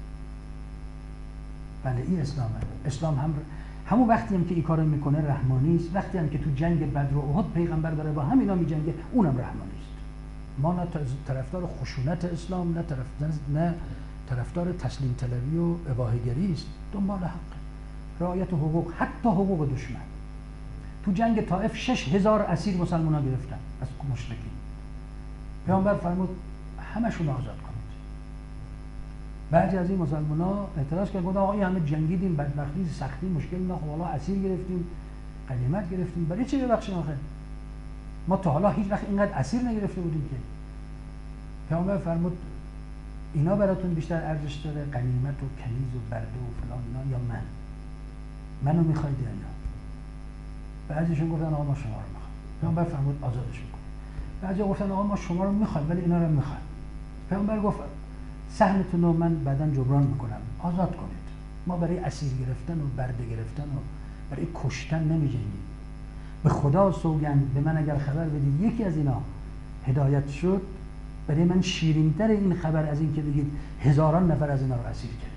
بله این اسلامه. اسلام هم همون وقتی هم که این کارو میکنه رحمانی است، وقتی هم که تو جنگ بدر و احد پیغمبر داره با همینا میجنگه اونم رحمانی است. ما نه طرفدار خشونت اسلام، نه طرفدار تسلیم طلبی و اباحه‌گری است. دنبال حق، رعایت حقوق، حتی حقوق دشمن. تو جنگ طائف 6000 اسیر مسلمان‌ها گرفتن از مشرکین. پیامبر فرمود همشون آزاد کنید. بعضی از این مسلمان‌ها اعتراض کردن، گفتن آقا این همه جنگیدیم، بدبختی، سختی، مشکل، نه خب حالا اسیر گرفتیم، غنیمت گرفتیم، برای چی ببخشیم آخه؟ ما تا حالا هیچ وقت اینقدر اسیر نگرفته بودیم که. پیامبر فرمود اینا براتون بیشتر ارزش داره، غنیمت و کنیز و برده و فلان اینا، یا منو میخواید یا نه؟ بعضیشون گفتن آقا ما شما رو میخوایم. پیامبر فرمود آزادش میکنیم. بعضی گفتن آقا ما شما رو میخوایم ولی اینا رو میخوایم. پیامبر گفت سهمتون رو من بعداً جبران میکنم، آزاد کنید. ما برای اسیر گرفتن و برده گرفتن و برای کشتن نمیجنگیم. به خدا سوگند به من اگر خبر بدید یکی از اینا هدایت شد، برای من شیرین‌تر این خبر از این که بگید هزاران نفر از اینا رو اسیر کردید.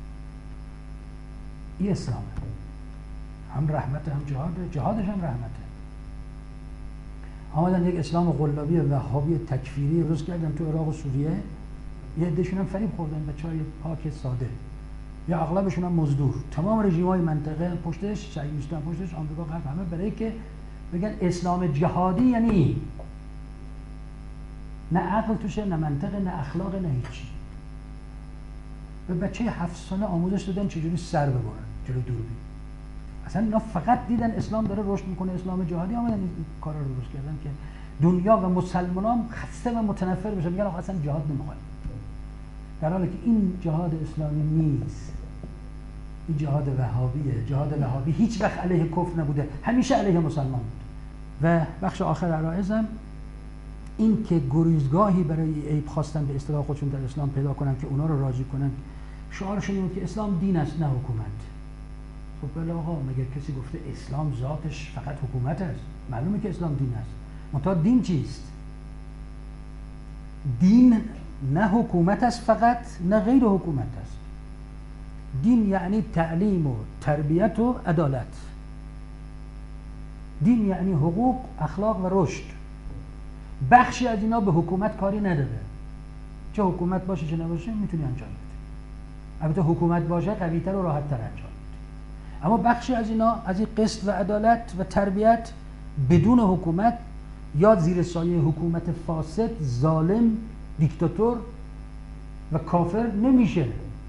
این اسلامه. هم رحمت هم جهاده، جهادش هم رحمته. آمدن یک اسلام غلابی وهابی تکفیری روز کردن تو عراق و سوریه، یه عده‌شون هم فریب خوردن، بچه‌های پاک ساده، یا اغلبشون هم مزدور. تمام رژیم‌های منطقه پشتش، صهیونیست‌ها پشتش، آمریکا غرب، همه برای که بگن اسلام جهادی یعنی نه عقل توشه، نه منطق، نه اخلاق، نه هیچی. به بچه 7 ساله آموزش دادن چجوری سر ببرن جلوی دوربین. اصلا اینا فقط دیدن اسلام داره رشد میکنه، اسلام جهادی، آمدن این کارا رو درست کردن که دنیا و مسلمانان خسته و متنفر بشن، میگن آخه اصلا جهاد نمیخوایم. در حالی که این جهاد اسلامی نیست، این جهاد وهابیه. جهاد وهابی هیچ وقت علیه کفر نبوده، همیشه علیه مسلمان بود. و بخش آخر عرایزم این که گریزگاهی برای عیب خواستن به اصطلاح خودشون در اسلام پیدا کنن که اونا رو راضی کنن. شعارشون اینه که اسلام دین است نه حکومت. خب بله آقا، مگر کسی گفته اسلام ذاتش فقط حکومت است؟ معلومه که اسلام دین است. منتها دین چیست؟ دین نه حکومت است فقط، نه غیر حکومت است. دین یعنی تعلیم و تربیت و عدالت. دین یعنی حقوق، اخلاق و رشد. بخشی از اینا به حکومت کاری نداره. چه حکومت باشه چه نباشه میتونی انجام بدی. البته حکومت باشه قوی‌تر و راحت‌تر انجام بدی. اما بخشی از اینا، از این قسط و عدالت و تربیت، بدون حکومت یا زیر سایه حکومت فاسد، ظالم، دیکتاتور و کافر نمیشه.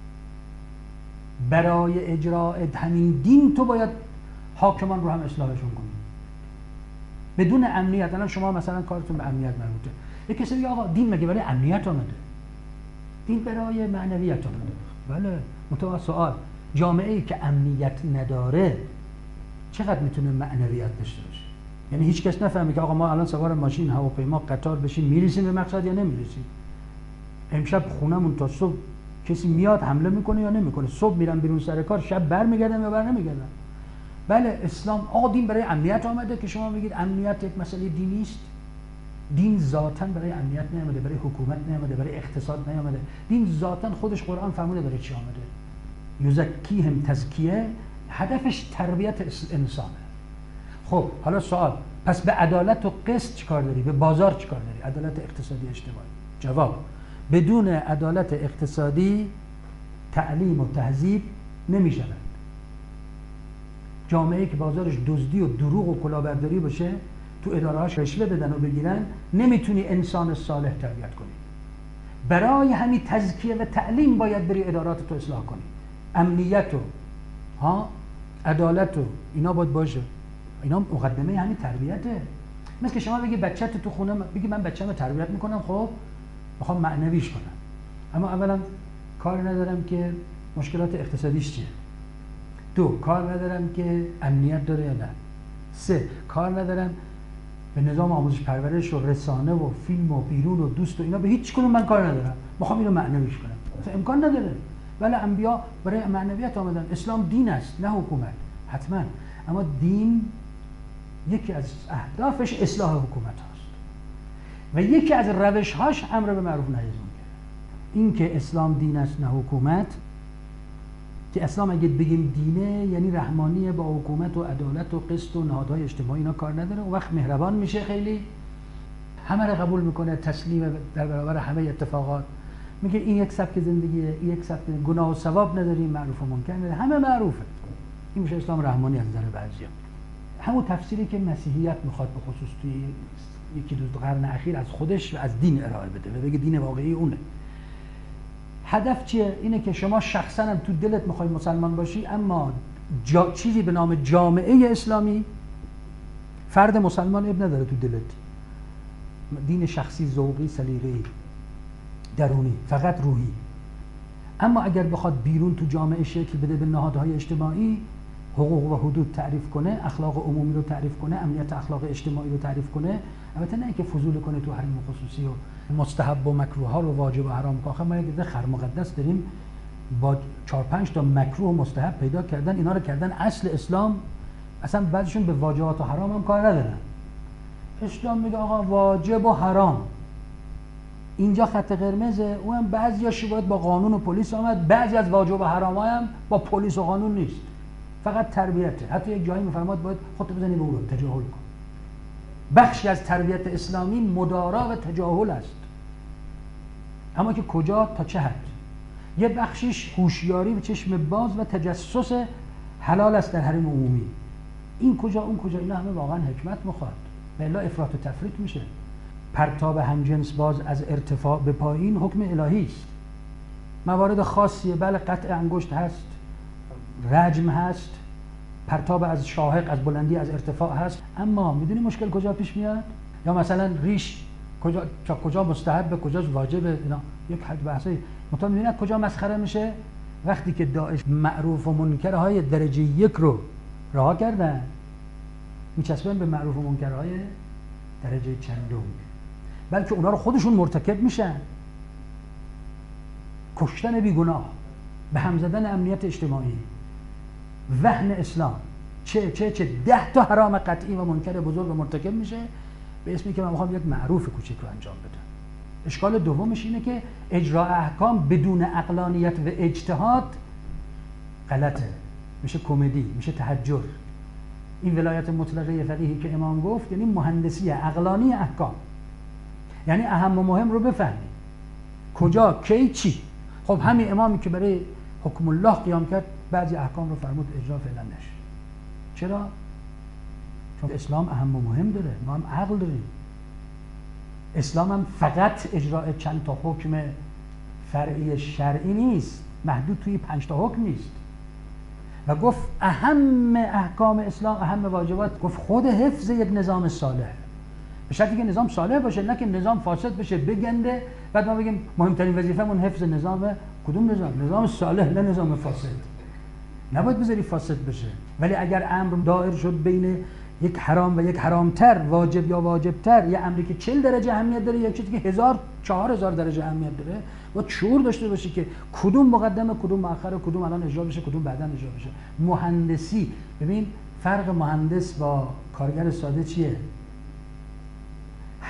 برای اجرای همین دین تو باید حاکمان رو هم اصلاحشون کنی. بدون امنیت، الان شما مثلا کارتون به امنیت مربوطه، یک کسی میگه آقا دین مگه برای امنیت آمده؟ دین برای معنویت آمده. بله، منتها سوال، جامعه ای که امنیت نداره چقدر میتونه معنویت داشته باشه؟ یعنی هیچ کس نفهمه که آقا ما الان سوار ماشین، هواپیما، قطار بشیم میرسیم به مقصد یا نمیرسیم. امشب خونمون تا صبح کسی میاد حمله میکنه یا نمیکنه، صبح میرم بیرون سر کار، شب برمیگردم یا برنمیگردم. بله اسلام، آقا دین برای امنیت آمده که شما میگید امنیت یک مسئله دینی است. دین ذاتاً برای امنیت نیامده، برای حکومت نیامده، برای اقتصاد نیامده. دین ذاتاً خودش قرآن فرموده برای چی آمده. یزکیهم تزکیه، هدفش تربیت انسانه. خب حالا سوال، پس به عدالت و قسط چیکار داری؟ به بازار چیکار داری؟ عدالت اقتصادی اجتماعی. جواب: بدون عدالت اقتصادی تعلیم و تهذیب نمیشود. جامعه‌ای که بازارش دزدی و دروغ و کلاهبرداری باشه، تو اداره‌هاش رشوه بدن و بگیرن، نمیتونی انسان صالح تربیت کنی. برای همین تزکیه و تعلیم باید بری ادارات تو اصلاح کنی. امنیت و عدالت و اینا باید باشه. اینا مقدمه همین تربیته. مثل که شما بگی بچه‌ت تو خونه، بگی من بچه‌مو تربیت میکنم، خب میخوام معنویش کنم، اما اولا کار ندارم که مشکلات اقتصادیش چیه، دو کار ندارم که امنیت داره یا نه، سه کار ندارم به نظام آموزش پرورش و رسانه و فیلم و بیرون و دوست و اینا، به هیچ کدوم من کار ندارم، میخوام اینو معنویش کنم. اصلا امکان نداره. ولی انبیا برای معنویت آمدن. اسلام دین است نه حکومت، حتما، اما دین یکی از اهدافش اصلاح حکومت هاست و یکی از روش هاش امر به معروف نهی از منکر. این که اسلام دین است نه حکومت، که اسلام اگه بگیم دینه یعنی رحمانیه، با حکومت و عدالت و قسط و نهادهای اجتماعی اینا کار نداره. اون وقت مهربان میشه، خیلی همه رو قبول میکنه، تسلیم در برابر همه اتفاقات، میگه این یک سبک زندگیه، این یک سبک، گناه و ثواب نداریم، معروف و منکر نداریم، همه معروفه. این میشه اسلام رحمانی از نظر بعضیا. همون تفسیری که مسیحیت میخواد به خصوص توی یکی دو قرن اخیر از خودش و از دین ارائه بده و بگه دین واقعی اونه. هدف چیه؟ اینه که شما شخصا هم تو دلت میخوای مسلمان باشی، اما چیزی به نام جامعه اسلامی، فرد مسلمان اب نداره تو دلت، دین شخصی، ذوقی، سلیقه‌ای، درونی، فقط روحی. اما اگر بخواد بیرون تو جامعه شکل بده، به نهادهای اجتماعی حقوق و حدود تعریف کنه، اخلاق عمومی رو تعریف کنه، امنیت اخلاق اجتماعی رو تعریف کنه، البته نه اینکه فضول کنه تو حریم خصوصی و مستحب و مکروه ها رو واجب و حرام کنه. آخه ما یه خر مقدس داریم با 4-5 تا مکروه و مستحب پیدا کردن، اینا رو کردن اصل اسلام. اصلا بعضیشون به واجبات و حرام هم کار ندارن. اسلام میگه آقا واجب و حرام اینجا خط قرمزه، اونم بعضیاش باید با قانون و پلیس آمد، بعضی از واجب و حرام‌ها هم با پلیس و قانون نیست، فقط تربیته. حتی یک جایی میفرماد باید خودت بزنی به اون، تجاهل کن. بخشی از تربیت اسلامی مدارا و تجاهل است، اما که کجا تا چه حد؟ یه بخشیش هوشیاری و چشم باز و تجسس حلال است در حریم عمومی. این کجا اون کجا، اینا همه واقعا حکمت میخواد، و الا افراط و تفریط میشه. پرتاب همجنس باز از ارتفاع به پایین حکم الهی است. موارد خاصیه، بله، قطع انگشت هست، رجم هست، پرتاب از شاهق، از بلندی، از ارتفاع هست، اما میدونی مشکل کجا پیش میاد؟ یا مثلا ریش کجا مستحب، کجا واجب، اینا یک حد بحثی. مثلا میدونید کجا مسخره میشه؟ وقتی که داعش معروف و منکرهای درجه 1 رو رها کردن، میچسبن به معروف و منکرهای درجه چندم، بلکه اونا رو خودشون مرتکب میشن. کشتن بیگناه، به هم زدن امنیت اجتماعی، وهن اسلام، چه 10 تا حرام قطعی و منکر بزرگ و مرتکب میشه به اسمی که من میخوام یک معروف کوچیک رو انجام بدم. اشکال دومش اینه که اجرا احکام بدون عقلانیت و اجتهاد غلطه، میشه کمدی، میشه تهجر. این ولایت مطلقه فقیهی که امام گفت یعنی مهندسی عقلانی احکام، یعنی اهم و مهم رو بفهمی کجا کی چی. خب همین امامی که برای حکم الله قیام کرد، بعضی احکام رو فرمود اجرا فعلا نشه. چرا؟ چون اسلام اهم و مهم داره، ما هم عقل داریم. اسلام هم فقط اجرای چند تا حکم فرعی شرعی نیست، محدود توی 5 تا حکم نیست. و گفت اهم احکام اسلام، اهم واجبات، گفت خود حفظ یک نظام صالح، به شرطی که نظام صالح باشه، نه که نظام فاسد بشه بگنده بعد ما بگیم مهمترین وظیفمون حفظ نظام. کدوم نظام؟ نظام صالح، نه نظام فاسد. نباید بذاری فاسد بشه. ولی اگر امر دایر شد بین یک حرام و یک حرامتر، واجب یا واجبتر، یه امری که 40 درجه اهمیت داره، یک چیزی که 1000-4000 درجه اهمیت داره، و شعور داشته باشی که کدوم مقدمه، کدوم مؤخره، کدوم الان اجرا بشه، کدوم بعداً اجرا بشه. مهندسی، ببین فرق مهندس با کارگر ساده چیه؟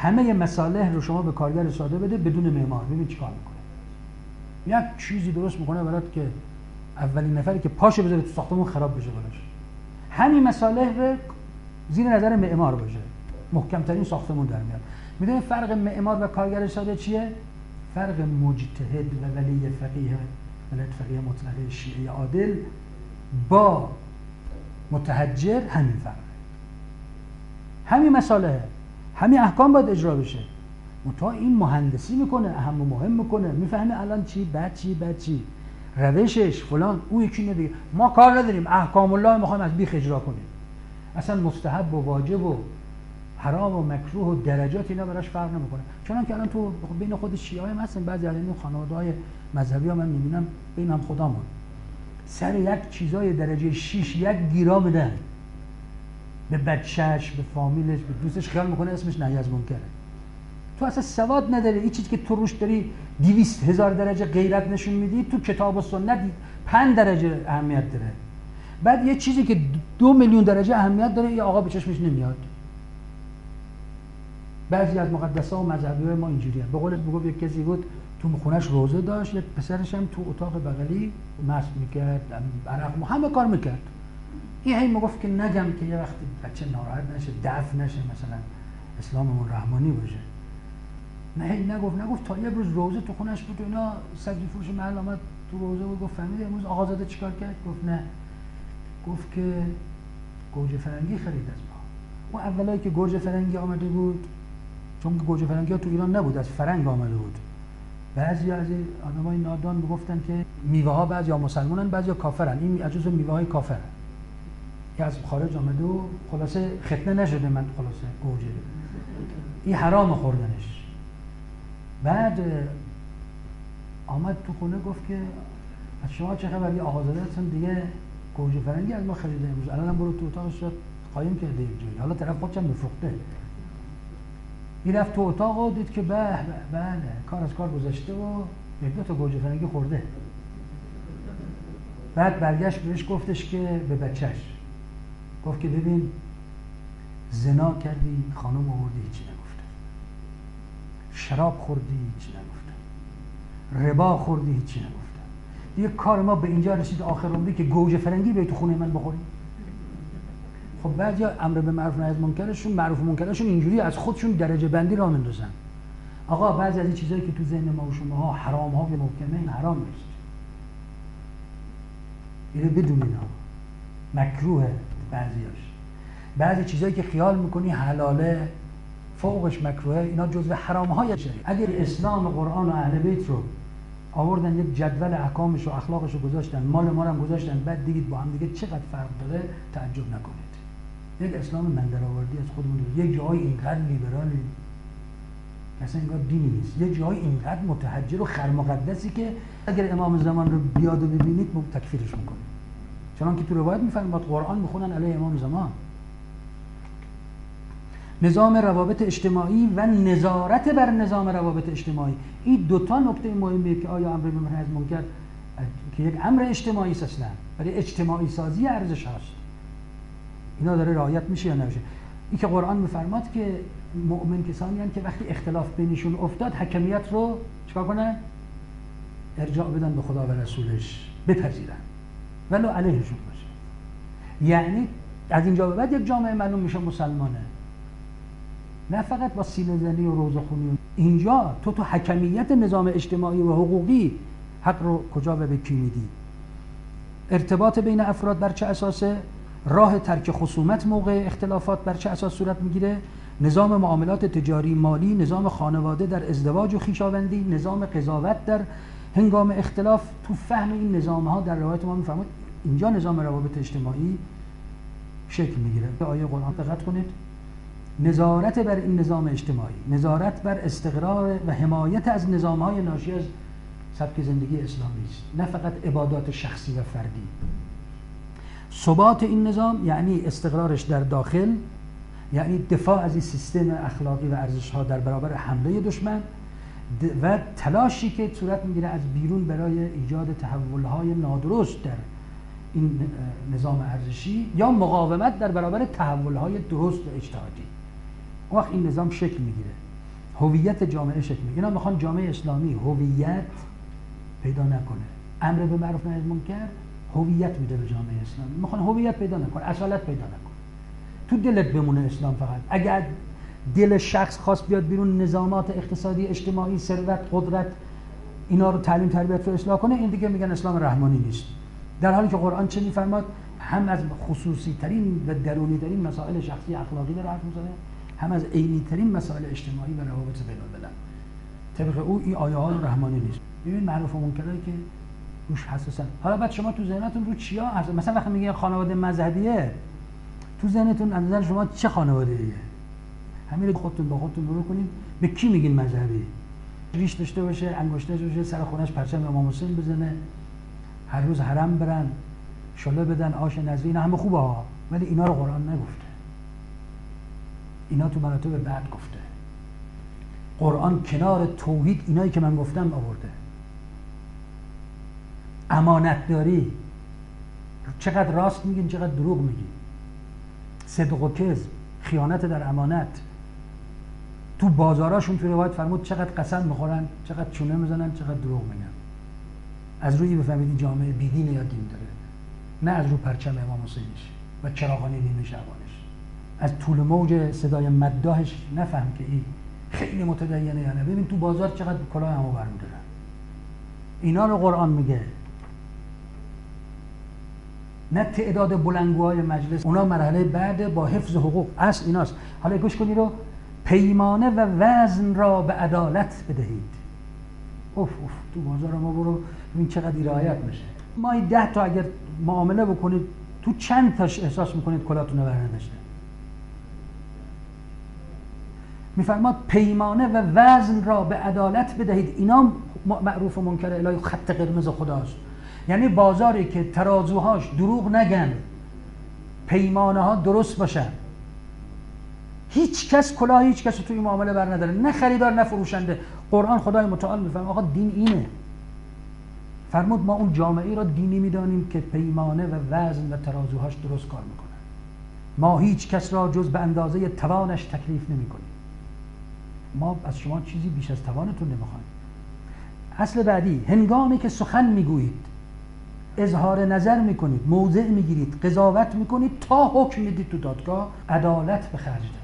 همه مصالح رو شما به کارگر ساده بده بدون معمار، ببین چیکار میکنه. یک چیزی درست میکنه برات که اولین نفری که پاشو بذاره تو ساختمون خراب بشه براش. همین مصالح رو زیر نظر معمار باشه، محکمترین ساختمون در میاد. میدونی فرق معمار و کارگر ساده چیه؟ فرق مجتهد و ولی فقیه، ولایت فقیه مطلقه شیعه عادل با متحجر همین فرقه. همین مصالح، همین احکام باید اجرا بشه. منتها این مهندسی میکنه، اهم و مهم میکنه، میفهمه الان چی بعد چی بعد چی، روشش فلان. او یکی نه دیگه. ما کار نداریم، احکام الله میخوایم از بیخ اجرا کنیم. اصلا مستحب و واجب و حرام و مکروه و درجات اینا براش فرق نمیکنه. چون که الان تو بین خود شیعه هم هستن، بعضی از این خانواده‌های مذهبی ها من میبینم بین هم خدامون سر یک چیزای درجه 6 یک گیرا بدن به بچهش، به فامیلش، به دوستش، خیال میکنه اسمش نهی از منکره. تو اصلا سواد نداری. این چیزی که تو روش داری 200,000 درجه غیرت نشون میدی، تو کتاب و سنت 5 درجه اهمیت داره. بعد یه چیزی که 2 میلیون درجه اهمیت داره یه آقا به چشمش نمیاد. بعضی از مقدسا و مذهبی‌های ما اینجوریه. به قولت بگو یک کسی بود تو خونش روزه داشت، یک پسرش هم تو اتاق بغلی مست میکرد، عرق همه کار میکرد. این هی میگفت که نگم که یه وقتی بچه ناراحت نشه، دفع نشه، مثلا اسلاممون رحمانی باشه. نه هی نگفت تا یه روز روزه تو خونش بود و اینا، سبزی فروش محل آمد تو روزه و گفت فهمیدی امروز آقازاده چیکار کرد؟ گفت نه. گفت که گوجه فرنگی خرید از ما. اون اولایی که گوجه فرنگی آمده بود، چون گوجه فرنگی ها تو ایران نبود، از فرنگ آمده بود. بعضی از آدمای نادان میگفتن که میوه ها بعضیا مسلمانن بعضیا کافرن، این از جزو میوه های کافره. این از خارج آمده و خلاصه ختنه نشده، من خلاصه گوجه این حرام خوردنش. بعد آمد تو خونه گفت که از شما چه خبر؟ یه آقازاده هستن دیگه گوجه فرنگی از ما خریده امروز، الانم برو تو اتاقش قایم کرده یک جایی، حالا طرف خودش هم میفروخته. این رفت تو اتاق و دید که بله کار از کار گذشته و یک دو تا گوجه فرنگی خورده. بعد برگشت بهش گفتش که به بچهش گفت که ببین زنا کردی خانم آوردی هیچی نگفته، شراب خوردی هیچی نگفته، ربا خوردی هیچی نگفته، دیگه کار ما به اینجا رسید آخر عمری که گوجه فرنگی به تو خونه من بخوری. خب بعضیا امر به معروف نهی از منکرشون، معروف و منکرشون اینجوری از خودشون درجه بندی راه میندازن. آقا بعضی از این چیزایی که تو ذهن ما و شماها حرام ها که محکمه، این حرام نیست. اینو بدونین ها. مکروهه بعضیاش. بعضی چیزایی که خیال میکنی حلاله فوقش مکروهه، اینا جزو حرام های شریعت. اگر اسلام قرآن و اهل بیت رو آوردن یک جدول احکامش و اخلاقش رو گذاشتن، مال ما رو هم گذاشتن، بعد دیگه با هم دیگه چقدر فرق داره تعجب نکنید. یک اسلام من درآوردی از خودمون داره. یک جای اینقدر لیبرالی اصلا انگار دینی نیست، یک جای اینقدر متحجر و خرمقدسی که اگر امام زمان رو بیاد و ببینید تکفیرش میکنید. چون که تو روایت میفرمایند با قرآن میخونن علیه امام زمان. نظام روابط اجتماعی و نظارت بر نظام روابط اجتماعی، این دوتا نکته مهمه که آیا امر به نهی از منکر که یک امر اجتماعی است اصلا برای اجتماعی سازی ارزش هست، اینا داره رعایت میشه یا نمیشه. این که قرآن میفرماد که مؤمن کسانی هستند که وقتی اختلاف بینشون افتاد حکمیت رو چیکار کنن؟ ارجاع بدن به خدا و رسولش، بپذیرن ولو علیهشون باشه. یعنی از اینجا به بعد یک جامعه معلوم میشه مسلمانه، نه فقط با سینه زنی و روزه خونی. اینجا تو حکمیت نظام اجتماعی و حقوقی حق رو کجا و به کی میدی؟ ارتباط بین افراد بر چه اساسه؟ راه ترک خصومت موقع اختلافات بر چه اساس صورت میگیره؟ نظام معاملات تجاری مالی، نظام خانواده در ازدواج و خویشاوندی، نظام قضاوت در هنگام اختلاف. تو فهم این نظام ها در روایت ما میفرماد اینجا نظام روابط اجتماعی شکل میگیره. به آیه قرآن دقت کنید. نظارت بر این نظام اجتماعی، نظارت بر استقرار و حمایت از نظام‌های ناشی از سبک زندگی اسلامی است، نه فقط عبادات شخصی و فردی. ثبات این نظام یعنی استقرارش در داخل، یعنی دفاع از این سیستم اخلاقی و ارزش‌ها در برابر حمله دشمن و تلاشی که صورت میگیره از بیرون برای ایجاد تحول‌های نادرست در این نظام ارزشی یا مقاومت در برابر تحول‌های درست و اجتهادی. وقت این نظام شکل میگیره. هویت جامعه شکل میگیره. اینا میخوان جامعه اسلامی هویت پیدا نکنه، امر به معروف نهی از منکر هویت میده به جامعه اسلامی، میخوان هویت پیدا نکنه، اصالت پیدا نکنه، تو دلت بمونه اسلام. فقط اگر دل شخص خواست بیاد بیرون، نظامات اقتصادی، اجتماعی، ثروت، قدرت، اینا رو تعلیم تربیت رو اصلاح کنه، این دیگه میگن اسلام رحمانی نیست. در حالی که قرآن چه میفرماد؟ هم از خصوصی ترین و درونی ترین مسائل شخصی اخلاقی داره حرف میزنه، هم از عینی ترین مسائل اجتماعی و روابط بین الملل. طبق او این آیه ها رحمانی نیست. ببین معروف و منکرایی که روش حساسن. حالا بعد شما تو ذهنتون رو چیا هست؟ مثلا وقتی میگه خانواده مذهبیه، تو ذهنتون از نظر شما چه خانواده‌ایه؟ همین رو خودتون با خودتون مرور کنید، به کی میگین مذهبی؟ ریش داشته باشه، انگشتش باشه، سر خونش پرچم امام حسین بزنه، هر روز حرم برن، شله بدن، آش نذری، اینا همه خوبه ها، ولی اینا رو قرآن نگفته. اینا تو مراتب بعد گفته. قرآن کنار توحید اینایی که من گفتم آورده. امانت داری، چقدر راست میگین، چقدر دروغ میگین، صدق و کذب، خیانت در امانت. تو بازاراشون تو روایت فرمود چقدر قسم میخورن، چقدر چونه میزنن، چقدر دروغ میگن. از روی بفهمید این جامعه بیدین یا دین داره، نه از رو پرچم امام حسینش و چراغان نیمه شعبانش. از طول موج صدای مداحش نفهم که این خیلی متدینه یا نه. ببین تو بازار چقدر کلاه همو برمی‌دارن. اینا رو قرآن میگه، نه تعداد بلندگوهای مجلس. اونا مرحله بعد با حفظ حقوق. اصل ایناست. حالا گوش کنید رو، پیمانه و وزن را به عدالت بدهید. اوف تو بازار ما برو ببین چقدر رعایت میشه. ماهی 10 تا اگر معامله بکنید، تو چند تاش احساس میکنید کلاتون رو برنداشته؟ میفرماد پیمانه و وزن را به عدالت بدهید. اینا معروف و منکر الهی، خط قرمز خداست. یعنی بازاری که ترازوهاش دروغ نگن، پیمانه ها درست باشن، هیچ کس کلاه هیچ کس توی معامله بر نداره، نه خریدار نه فروشنده. قرآن خدای متعال میفرماد آقا دین اینه. فرمود ما اون جامعه را دینی میدانیم که پیمانه و وزن و ترازوهاش درست کار میکنن. ما هیچ کس را جز به اندازه توانش تکلیف نمیکنیم. ما از شما چیزی بیش از توانتون نمیخوایم. اصل بعدی، هنگامی که سخن میگویید، اظهار نظر میکنید، موضع میگیرید، قضاوت میکنید، تا حکم میدید تو دادگاه، عدالت به خرج دهید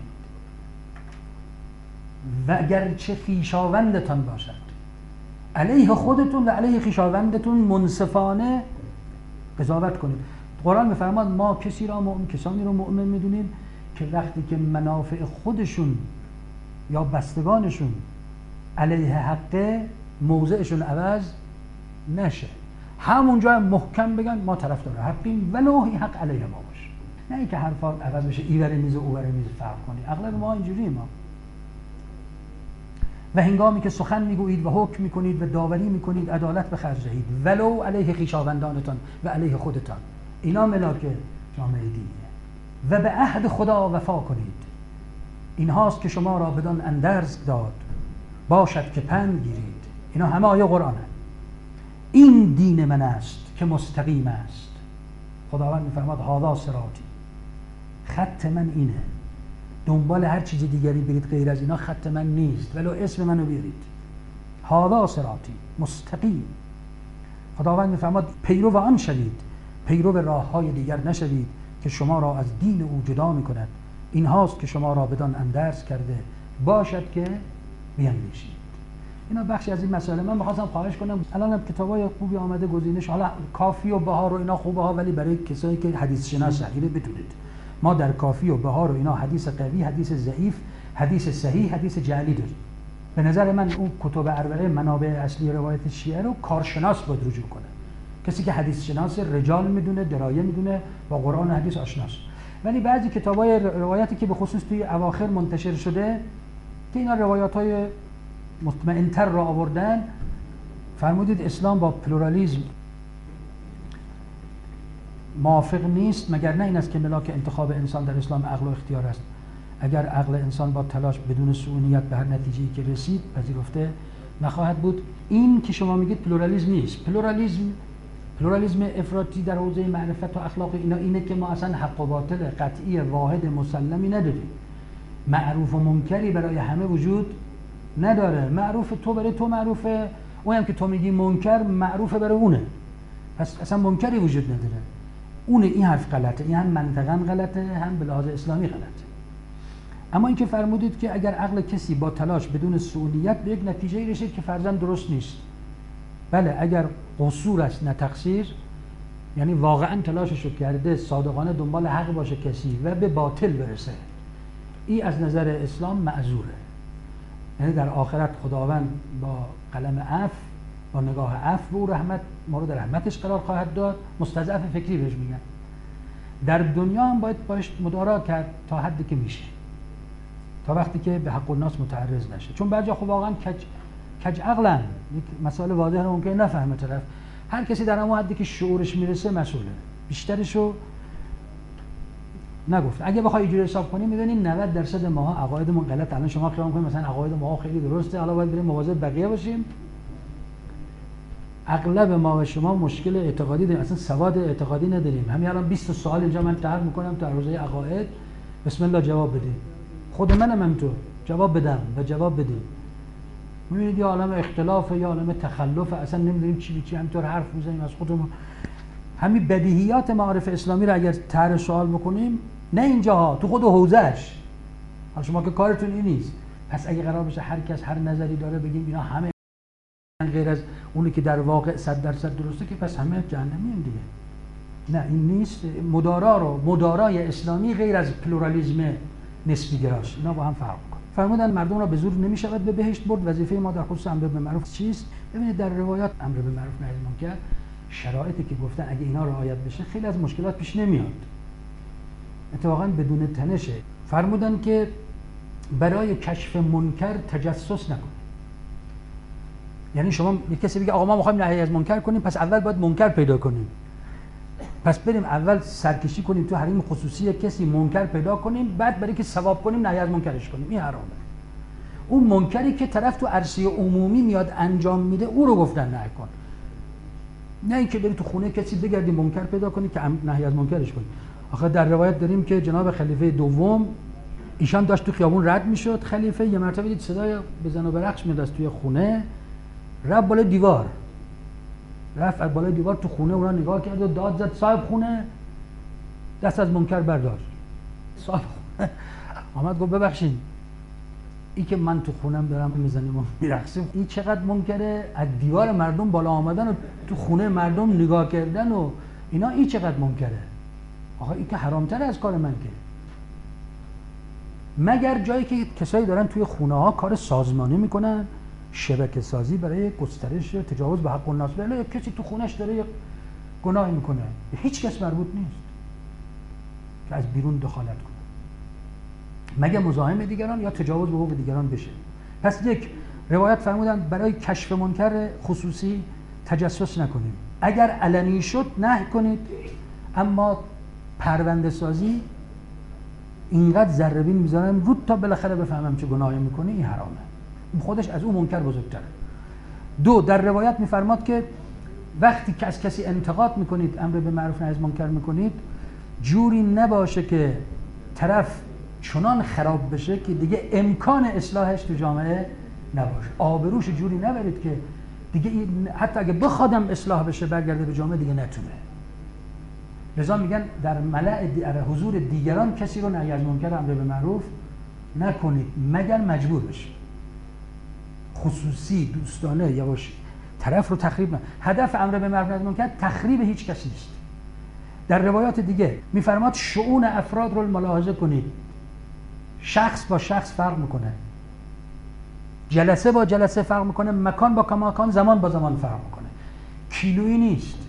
و اگرچه خویشاوندتان باشد، علیه خودتون و علیه خویشاوندتون منصفانه قضاوت کنید. قرآن میفرماد ما کسانی رو مؤمن میدونیم که وقتی که منافع خودشون یا بستگانشون علیه حق، موضعشون عوض نشه، همونجا محکم بگن ما طرفدار حقیم ولو حق علیه ما باشه، نه اینکه حرفا عوض بشه، ایور میز و اوور میز فرق کنی. اغلب ما اینجوری ما. و هنگامی که سخن میگویید و حکم میکنید و داوری میکنید، عدالت به خرج دهید ولو علیه خویشاوندانتان و علیه خودتان. اینا ملاک جامعه دینیه. و به عهد خدا وفا کنید، این هاست که شما را بدان اندرز داد، باشد که پند گیرید. اینا همه آیه قرآنه. این دین من است که مستقیم است. خداوند میفرماد هذا صراطی، خط من اینه. دنبال هر چیز دیگری برید غیر از اینا خط من نیست، ولو اسم منو بیارید. هذا صراطی مستقیم. خداوند میفرماد پیرو آن شوید، پیرو راههای دیگر نشوید که شما را از دین او جدا میکند. این هاست که شما را بدان اندرز کرده، باشد که بیندیشید. اینا بخشی از این مسائل. من می‌خواستم خواهش کنم، الان کتابای خوبی آمده گزینش، حالا کافی و بهار و اینا خوبه ها، ولی برای کسایی که حدیث شناسن اینو بدونید ما در کافی و بهار و اینا حدیث قوی، حدیث ضعیف، حدیث صحیح، حدیث جعلی داریم. به نظر من اون کتب اربعه، منابع اصلی روایت شیعه رو کارشناس باید رجوع کنه. کسی که حدیث شناس، رجال میدونه، درایه میدونه، با قرآن و حدیث آشناست. ولی بعضی کتابای روایتی که به خصوص توی اواخر منتشر شده که اینا روایات‌های مطمئن‌تر را آوردن، فرمودید اسلام با پلورالیسم موافق نیست، مگر نه این است که ملاک انتخاب انسان در اسلام عقل و اختیار است. اگر عقل انسان با تلاش بدون سوء نیت به هر نتیجه‌ای که رسید پذیرفته نخواهد بود. این که شما میگید پلورالیسم نیست. پلورالیسم افراطی در حوزه معرفت و اخلاق اینا اینه که ما اصلا حق و باطل قطعی واحد مسلمی نداریم. معروف و منکری برای همه وجود نداره. معروف تو برای تو معروفه، اونم که تو میگی منکر معروفه برای اونه. پس اصلا منکری وجود نداره. اون این حرف غلطه، این هم منطقاً غلطه، هم به لحاظ اسلامی غلطه. اما اینکه فرمودید که اگر عقل کسی با تلاش بدون سئولیت به یک نتیجه رسید که فرضاً درست نیست، بله اگر قصور است نه تقصیر، یعنی واقعاً تلاششو کرده صادقانه دنبال حق باشه کسی و به باطل برسه، این از نظر اسلام معذوره. یعنی در آخرت خداوند با قلم عفو، با نگاه عفو و رحمت مورد رحمتش قرار خواهد داد. مستضعف فکری بهش میگن. در دنیا هم باید باش مدارا کرد تا حدی که میشه، تا وقتی که به حق الناس متعرض نشه. چون بعضیا خب واقعا کج عقلن، یک مسائل واضحه رو ممکنه نفهمه طرف. هر کسی در اون حدی که شعورش میرسه مسئوله، بیشترشو نگفت. اگه بخوای اینجوری حساب کنی می‌بینی 90% ماها عقایدمون غلط. الان شما خیال می‌کنید مثلا عقاید ماها خیلی درسته، حالا باید بریم مواظب بقیه باشیم. اغلب ما و شما مشکل اعتقادی داریم، اصلا سواد اعتقادی نداریم. همین الان 20 سوال اینجا من طرح می‌کنم تو حوزه عقاید، بسم الله جواب بدید. خود منم همینطور جواب بدم و جواب بدید. می‌بینید یا عالم اختلاف یا عالم تخلف، اصلا نمی‌دونیم چی به چی، همینطور حرف می‌زنیم از خودمون. همین بدیهیات معارف اسلامی رو اگر طرح سوال بکنیم، نه اینجاها، تو خود حوزه‌اش. حالا شما که کارتون این نیست. پس اگه قرار بشه هر کس هر نظری داره بگیم اینا همه غیر از اونی که در واقع 100% درسته، که پس همه جهنمی‌ان دیگه. نه این نیست. مدارای اسلامی غیر از پلورالیسم نسبی گراست، اینا با هم فرق می‌کنه. فرمودن مردم را به زور نمی‌شود به بهشت برد. وظیفه ما در خصوص امر بالمعروف چیست؟ ببینید در روایات امر بالمعروف نهی از منکر، شرایطی که گفتن اگه اینا رعایت بشه خیلی از مشکلات پیش نمیاد، اتفاقا بدون تنشه. فرمودن که برای کشف منکر تجسس نکن. یعنی شما یک کسی بگه آقا ما می‌خوایم نهی از منکر کنیم، پس اول باید منکر پیدا کنیم، پس بریم اول سرکشی کنیم تو حریم خصوصی کسی منکر پیدا کنیم، بعد برای که ثواب کنیم نهی از منکرش کنیم. این حرامه. اون منکری که طرف تو عرصه عمومی میاد انجام میده، او رو گفتن نهی کن، نه اینکه بری تو خونه کسی بگردی منکر پیدا کنی که نهی از منکرش کنی. آخه در روایت داریم که جناب خلیفه دوم ایشان داشت تو خیابون رد میشد، خلیفه یه مرتبه دید صدای بزن و برقص میاد از توی خونه، رفت بالای دیوار، رفت از بالای دیوار تو خونه اونا نگاه کرد و داد زد صاحب خونه دست از منکر برداشت. صاحب خونه آمد گفت ببخشید این که من تو خونم دارم میزنیم و میرقصیم، این چقدر منکره؟ از دیوار مردم بالا آمدن و تو خونه مردم نگاه کردن و اینا، این چقدر منکره؟ آخه این که حرامتره از کار من که. مگر جایی که کسایی دارن توی خونه ها کار سازمانی میکنن، شبکه سازی برای گسترش تجاوز به حق الناس، ولی کسی تو خونش داره گناه میکنه، هیچ کس مربوط نیست که از بیرون دخالت کنه، مگه مزاحم دیگران یا تجاوز به حقوق دیگران بشه. پس یک روایت فرمودن برای کشف منکر خصوصی تجسس نکنید، اگر علنی شد نهی کنید، اما پرونده سازی اینقدر ذره بین میذارن رود تا بالاخره بفهمم چه گناهی میکنه، این حرامه، خودش از اون منکر بزرگتره. دو، در روایت میفرماد که وقتی که از کسی انتقاد میکنید، امر به معروف نهی از منکر میکنید، جوری نباشه که طرف چنان خراب بشه که دیگه امکان اصلاحش تو جامعه نباشه. آبروش جوری نبرید که دیگه حتی اگه بخوادم اصلاح بشه برگرده به جامعه دیگه نتونه. لذا میگن در در حضور دیگران کسی رو نهی از منکر امر به معروف نکنید مگر مجبور بشید. خصوصی دوستانه یا باشه طرف رو تخریب نه. هدف امر به معروف نهی از منکر تخریب هیچ کسی نیست. در روایات دیگه میفرماد شؤون افراد رو ملاحظه کنید، شخص با شخص فرق میکنه، جلسه با جلسه فرق میکنه، مکان با مکان، زمان با زمان فرق میکنه، کیلویی نیست.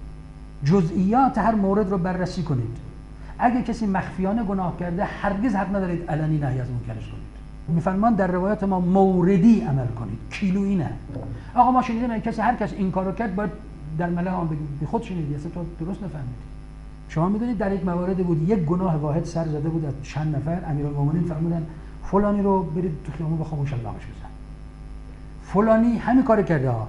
جزئیات هر مورد رو بررسی کنید. اگه کسی مخفیانه گناه کرده هرگز حق ندارید علنی نهی از منکرش کنید. میفرمان در روایات ما موردی عمل کنید، کیلویی نه. آقا ما شنیدیم کسی هر کس این کارو کرد باید در ملأ عام بگیم. بی خود شنیدی، اصلا تو درست نفهمیدی. شما میدونید در یک موارد بود یک گناه واحد سر زده بود از چند نفر، امیرالمومنین فرمودن فلانی رو برید تو خیابون با خاموش اللهش بزن. فلانی همین کارو کرده ها.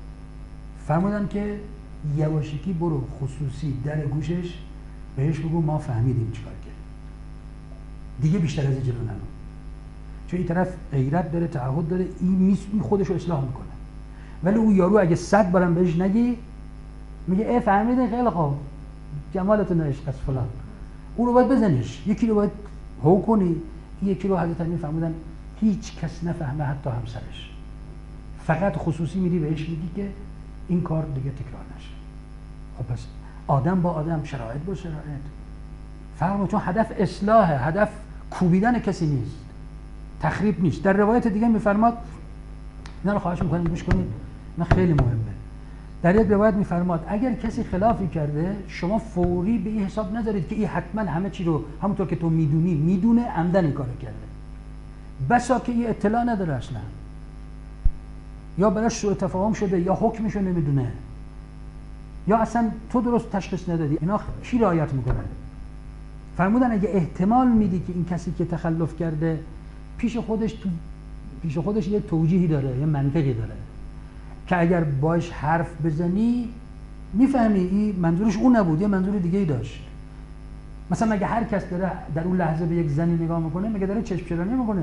فرمودن که یواشکی برو خصوصی در گوشش بهش بگو ما فهمیدیم چیکار کرد. دیگه بیشتر از این جلو نرو. چون این طرف غیرت داره، تعهد داره، این خودش رو اصلاح میکنه. ولی اون یارو اگه 100 بارم بهش نگی میگه فهمیدین خیلی خوب جمالتون عشق از فلان، اون رو باید بزنیش، یکی رو باید هو کنی. یکی رو حضرت علی فرمودن هیچ کس نفهمه حتی همسرش، فقط خصوصی میری بهش میگی که این کار دیگه تکرار نشه. خب پس آدم با آدم، شرایط با شرایط فرق، چون هدف اصلاحه، هدف کوبیدن کسی نیست، تخریب نیست. در روایت دیگه میفرماد، اینا رو خواهش میکنیم گوش کنید، نه خیلی مهمه. در یک روایت میفرماد اگر کسی خلافی کرده شما فوری به این حساب نذارید که این حتما همه چی رو همونطور که تو میدونه عمدن این کارو کرده. بسا که این اطلاع نداره اصلا، یا براش سوء تفاهم شده، یا حکمشو نمیدونه، یا اصلا تو درست تشخیص ندادی. اینا کی رعایت میکنه؟ فرمودن اگه احتمال میدی که این کسی که تخلف کرده پیش خودش یه توجیهی داره، یه منطقی داره که اگر باش حرف بزنی میفهمی این منظورش اون نبود، یه منظور دیگه ای داشت. مثلا مگه هر کس داره در اون لحظه به یک زنی نگاه میکنه مگه داره چشم چرانی میکنه؟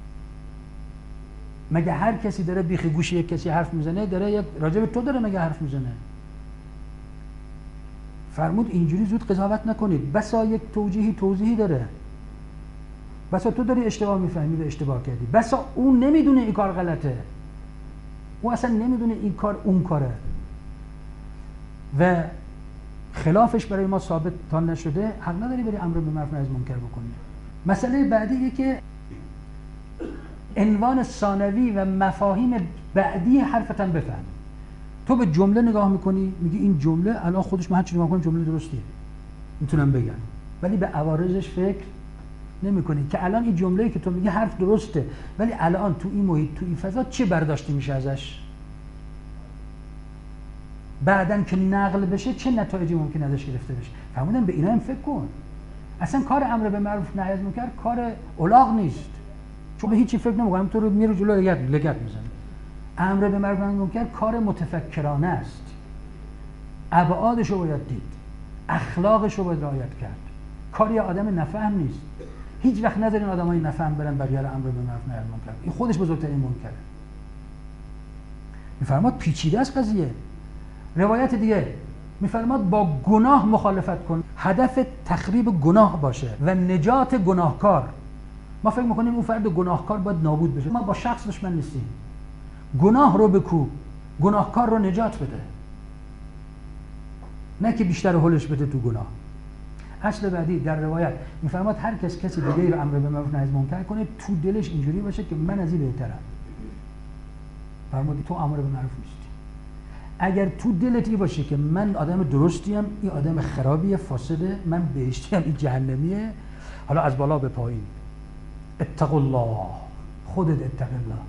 مگه هر کسی داره بیخ گوش یک کسی حرف میزنه داره یک راجع به تو داره مگه حرف میزنه؟ فرمود اینجوری زود قضاوت نکنید، بسا یک توضیحی داره، بسا تو داری اشتباه میفهمی و اشتباه کردی، بسا اون نمیدونه این کار غلطه، اون اصلا نمیدونه این کار اون کاره و خلافش برای ما ثابت تا نشده، حق نداری بری امر به معروف نهی از منکر بکنی. مسئله بعدیه که عنوان ثانوی و مفاهیم بعدی حرفتن بفهم. تو به جمله نگاه میکنی میگی این جمله الان خودش من هر چی نگاه کنم جمله درستیه میتونم بگم، ولی به عوارضش فکر نمی‌کنی که الان این جمله‌ای که تو میگی حرف درسته، ولی الان تو این محیط تو این فضا چه برداشتی میشه ازش؟ بعدن که نقل بشه چه نتایجی ممکن ازش گرفته بشه؟ فهمیدن به اینا هم فکر کن. اصلا کار امر به معروف نهی از منکر کار الاغ نیست، چون به هیچی فکر نمی‌کنم تو رو میره جلو لگد میزنه. امر به معروف نهی از منکر کار متفکرانه است، ابعادش رو باید دید، اخلاقش رو باید رعایت کرد، کاری آدم نفهم نیست. هیچ وقت نذارین آدمای نفهم برن برای امر به معروف نهی از منکر، این خودش بزرگترین منکره. میفرماد پیچیده است قضیه. روایت دیگه میفرماد با گناه مخالفت کن، هدف تخریب گناه باشه و نجات گناهکار. ما فکر میکنیم اون فرد گناهکار باید نابود بشه، ما با شخص دشمن نیستیم. گناه رو بکوب، گناهکار رو نجات بده، نه که بیشتر هولش بده تو گناه. اصل بعدی در روایت میفرماد هر کسی دیگه رو امر به معروف نهی از منکر کنه تو دلش اینجوری باشه که من از این بهترم. فرمودی تو امر به معروف نیستی. اگر تو دلت این باشه که من آدم درستیم، این آدم خرابیه، فاسده، من بهشتیم، این جهنمیه، حالا از بالا به پایین اتق الله، خودت اتق الله.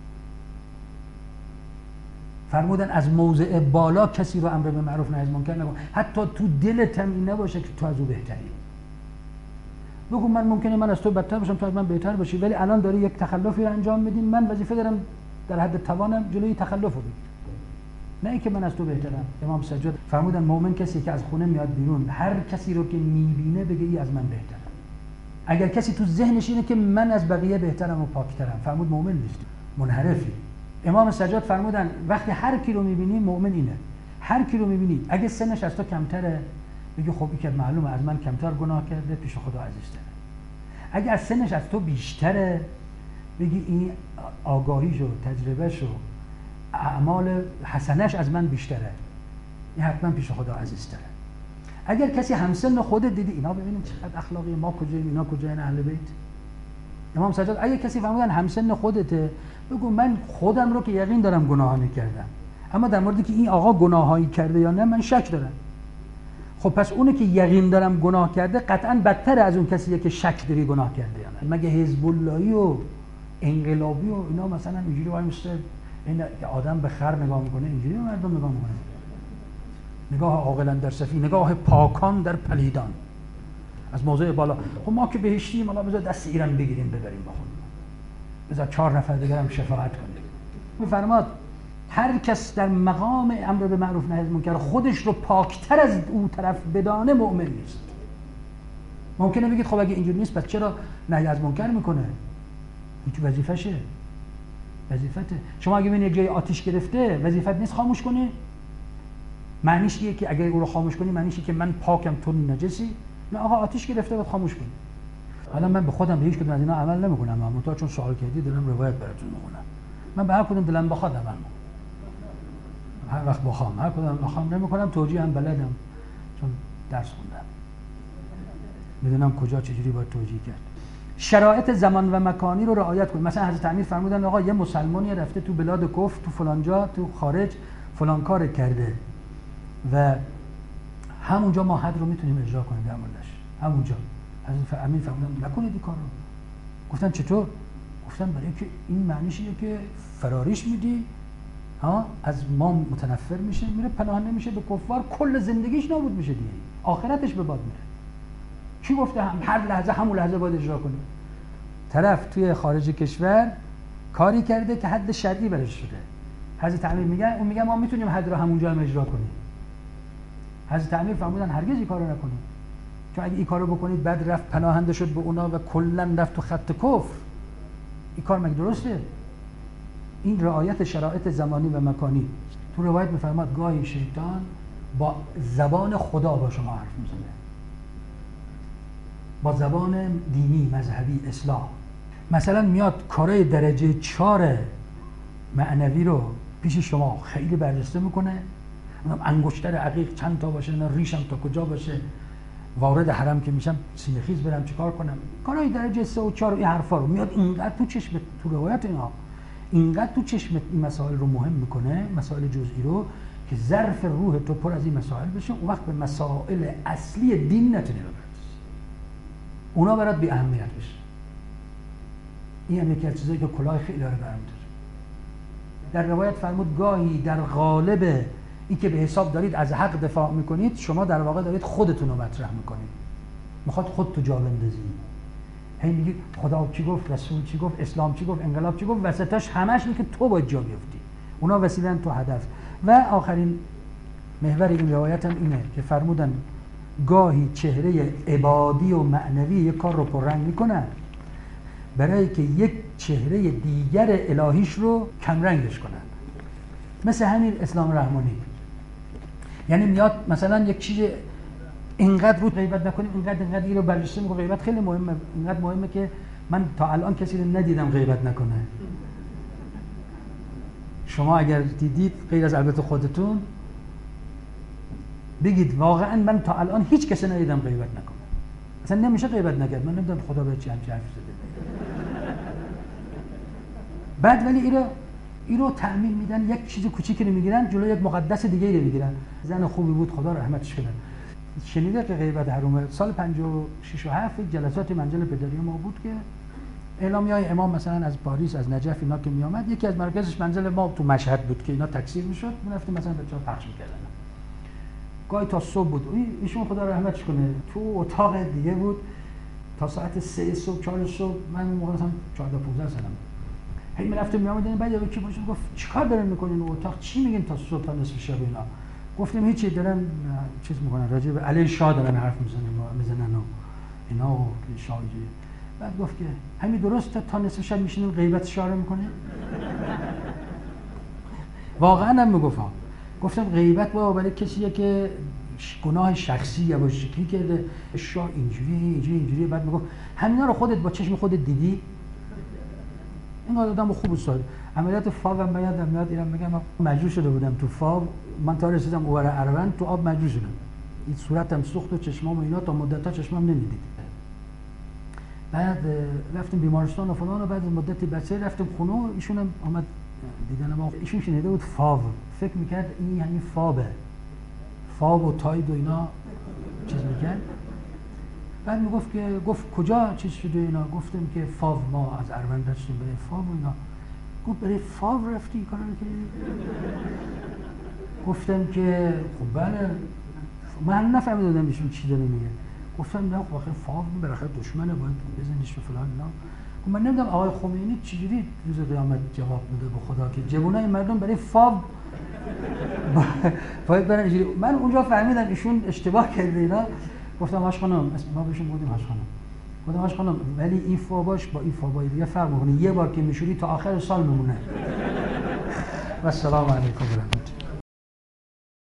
فرمودن از موضع بالا کسی رو امر به معروف نهی از منکر نکن، حتی تو دلت هم این نباشه که تو از او بهتری. بگو من ممکنه من از تو بدتر باشم، تو از من بهتر باشی، ولی الان داری یک تخلفی رو انجام میدیم، من وظیفه دارم در حد توانم جلوی تخلف رو بگیرم، نه اینکه من از تو بهترم. امام سجاد فرمودن مؤمن کسی که از خونه میاد بیرون هر کسی رو که میبینه بگه ای از من بهتره. اگر کسی تو ذهنش اینه که من از بقیه بهترم و پاکترم، فرمود مؤمن نیست، منحرفی. امام سجاد فرمودن وقتی هر کی رو میبینی مؤمن اینه، هر کی رو میبینی اگه سنش از تو کمتره بگی خب این که معلومه از من کمتر گناه کرده، پیش خدا عزیزتره. اگه از سنش از تو بیشتره بگی این آگاهیش و تجربهش و اعمال حسنش از من بیشتره، این حتما پیش خدا عزیزتره. اگر کسی همسن خودت دیدی اینا ببینید چقدر اخلاقی، ما کجاییم اینا کجایین اهل بیت. امام سجاد اگه کسی فرمودن همسن خودته بگو من خودم رو که یقین دارم گناهانی کردم، اما در موردی که این آقا گناهایی کرده یا نه من شک دارم. خب پس اونی که یقین دارم گناه کرده قطعا بدتر از اون کسیه که شک داری گناه کرده یا نه. مگه حزب اللهی و انقلابی و اینا مثلا اینجوری وای میسته این که آدم به خر نگاه میکنه اینجوری به مردم نگاه میکنه؟ نگاه عاقلان در صفی، نگاه پاکان در پلیدان، از موضع بالا. خب ما که بهشتیم، حالا بذار دست ایران بگیریم ببریم با خودمون، بذار 4 نفر دیگه هم شفاعت کنیم. میفرماد هر کس در مقام امر به معروف نهی از منکر خودش رو پاکتر از اون طرف بدانه مؤمن نیست. ممکنه بگید خب اگه اینجوری نیست پس چرا نهی از منکر میکنه؟ هیچ وظیفته. شما اگه ببینید جای آتش گرفته وظیفت نیست خاموش کنی؟ معنیش اینه که اگه او رو خاموش کنی معنیش که من پاکم تو نجسی؟ نه آقا آتش گرفته باید خاموش کنی. حالا من به خودم به هیچ کدوم از اینا عمل نمیکنم، اما تا چون سوال کردی دارم روایت براتون میخونم. من به هر کدوم دلم بخواد عمل میکنم. هر وقت بخوام، هر کدوم بخوام نمیکنم، توجیه هم بلدم چون درس خوندم. میدونم کجا چجوری باید توجیه کرد. شرایط زمان و مکانی رو رعایت کنید. مثلا حضرت امیر فرمودن آقا یه مسلمانی رفته تو بلاد کفر، تو فلان جا، تو خارج فلان کار کرده و همونجا ما حد رو میتونیم اجرا کنیم در موردش. همونجا حضرت امیر فرمودن نکنید این کار رو. گفتن چطور؟ گفتن برای که این معنیش اینه که فراریش میدی، از ما متنفر میشه، میره پناهنده میشه به کفار، کل زندگیش نابود میشه دیگه، آخرتش به باد میره. کی گفته هر لحظه همون لحظه باید اجرا کنی؟ طرف توی خارج کشور کاری کرده که حد شرعی برش شده. حضرت امیر میگه ما میتونیم حد رو همونجا هم اجرا کنیم. حضرت امیر فرمودن هرگز این کارو نکنید، چون اگه این کارو بکنید بعد رفت پناهنده شد به اونا و کلا رفت تو خط کفر. این کار مگه درسته؟ این رعایت شرایط زمانی و مکانی. تو روایت میفرماد گاهی شیطان با زبان خدا با شما حرف میزنه، با زبان دینی، مذهبی، اصلاح. مثلا میاد کارهای درجه 4 معنوی رو پیش شما خیلی برجسته میکنه، انگشتر عقیق چند تا باشه، ریشم تا کجا باشه، وارد حرم که میشم سینه خیز برم چیکار کنم، کارهای درجه 3 و 4 این حرفا رو میاد اینقدر تو چشم، تو روایت اینا اینقدر تو چشم این مسائل رو مهم میکنه، مسائل جزئی رو، که ظرف روح تو پر از این مسائل بشه، اون وقت به مسائل اصلی دین نتونی رو برسی، اونا برات بی اهمیت بشه. این هم یکی از چیزایی که کلاه خیلی رو برام داره. در روایت فرمود گاهی در قالب این که به حساب دارید از حق دفاع میکنید، شما در واقع دارید خودتون رو مطرح میکنید، میخواد خودتو جا بندازی. هی میگی خدا چی گفت، رسول چی گفت، اسلام چی گفت، انقلاب چی گفت، وسطاش همش اینه که تو باید جا بیفتی، اونا وسیله‌ن تو هدف. و آخرین محور این روایت هم اینه که فرمودن گاهی چهره عبادی و معنوی یک کار رو پررنگ میکنن برای که یک چهره دیگر الهیش رو کمرنگش کنن. مثل همین اسلام رحمانی، یعنی میاد مثلا یک چیز اینقدر رو غیبت نکنیم، اینقدر این رو برجسته میگه غیبت خیلی مهمه، اینقدر مهمه که من تا الان کسی رو ندیدم غیبت نکنه. شما اگر دیدید غیر از البته خودتون بگید واقعا من تا الان هیچ کسی ندیدم غیبت نکنه. اصلا نمیشه غیبت نکرد، من نمیدونم خدا به چی همچین حرف زده. بعد ولی این رو تعمیم میدن، یک چیز کوچیکی رو میگیرن جلوی یک مقدس دیگه رو میگیرن. زن خوبی بود خدا رحمتش کنه، شنیده که غیبت حرومه. سال 56 و 7 جلسات منزل پدری ما بود که اعلامیه‌های امام مثلا از پاریس، از نجف اینا که میامد، یکی از مراکزش منزل ما تو مشهد بود که اینا تکثیر میشد، میرفتیم مثلا بچه‌ها پخش میکردن. گاهی تا صبح بود، ایشون خدا رحمتش کنه تو اتاق دیگه بود تا ساعت 3 صبح 4 صبح. من اون موقع مثلا 14 15 سالم بود. هی میرفتیم میامدن، بعد یکی باشه گفت چیکار دارین میکنین تو اتاق، چی میگین تا صبح تا نصف شب اینا؟ گفتیم هیچی، دارن چیز میکنن راجع به علی شاه دارن حرف میزنن و اینا و شاهی. بعد گفت که همین درسته تا نصف شب میشینین غیبت شاه رو میکنین؟ واقعا هم میگفتم، گفتم غیبت با برای کسیه که گناه شخصی یا شکلی کرده، شاه اینجوری. بعد میگفت همینا رو خودت با چشم خودت دیدی؟ این آدم خوب بود. عملیات فاو هم میاد ایران، میگم مجبور شده بودم تو فاو، من تا رسیدم اوور اروند تو آب مجبور شدم، این صورتم سوخت و چشمام و اینا تا مدت‌ها چشمام نمیدید. بعد رفتیم بیمارستان و فلان و بعد مدتی بچه رفتیم خونه و ایشون هم اومد دیدن ما. ایشون شنیده بود فاو، فکر میکرد این یعنی فابه، فاو و تاید و اینا چیز میکرد. بعد میگفت که گفت کجا چیز شده اینا؟ گفتم که فاو ما از اروند داشتیم برای فاو و اینا. گفت برای فاو رفتی این کارو کردی؟ گفتم که خب بله، من نفهمیدم ایشون چی داره میگه. گفتم نه خب آخه فاو بالاخره دشمنه باید بزنیش به فلان اینا. من نمیدونم آقای خمینی چجوری روز قیامت جواب میده به خدا که جوونای مردم برای فاو باید برن اینجوری. من اونجا فهمیدم ایشون اشتباه کرده اینا. گفتم هاش خانم، ما بهشون بودیم هاش خانم، گفتم خانم ولی این فواباش با این فوابای دیگه فرق میکنه، یه بار که میشوری تا آخر سال میمونه. و السلام علیکم.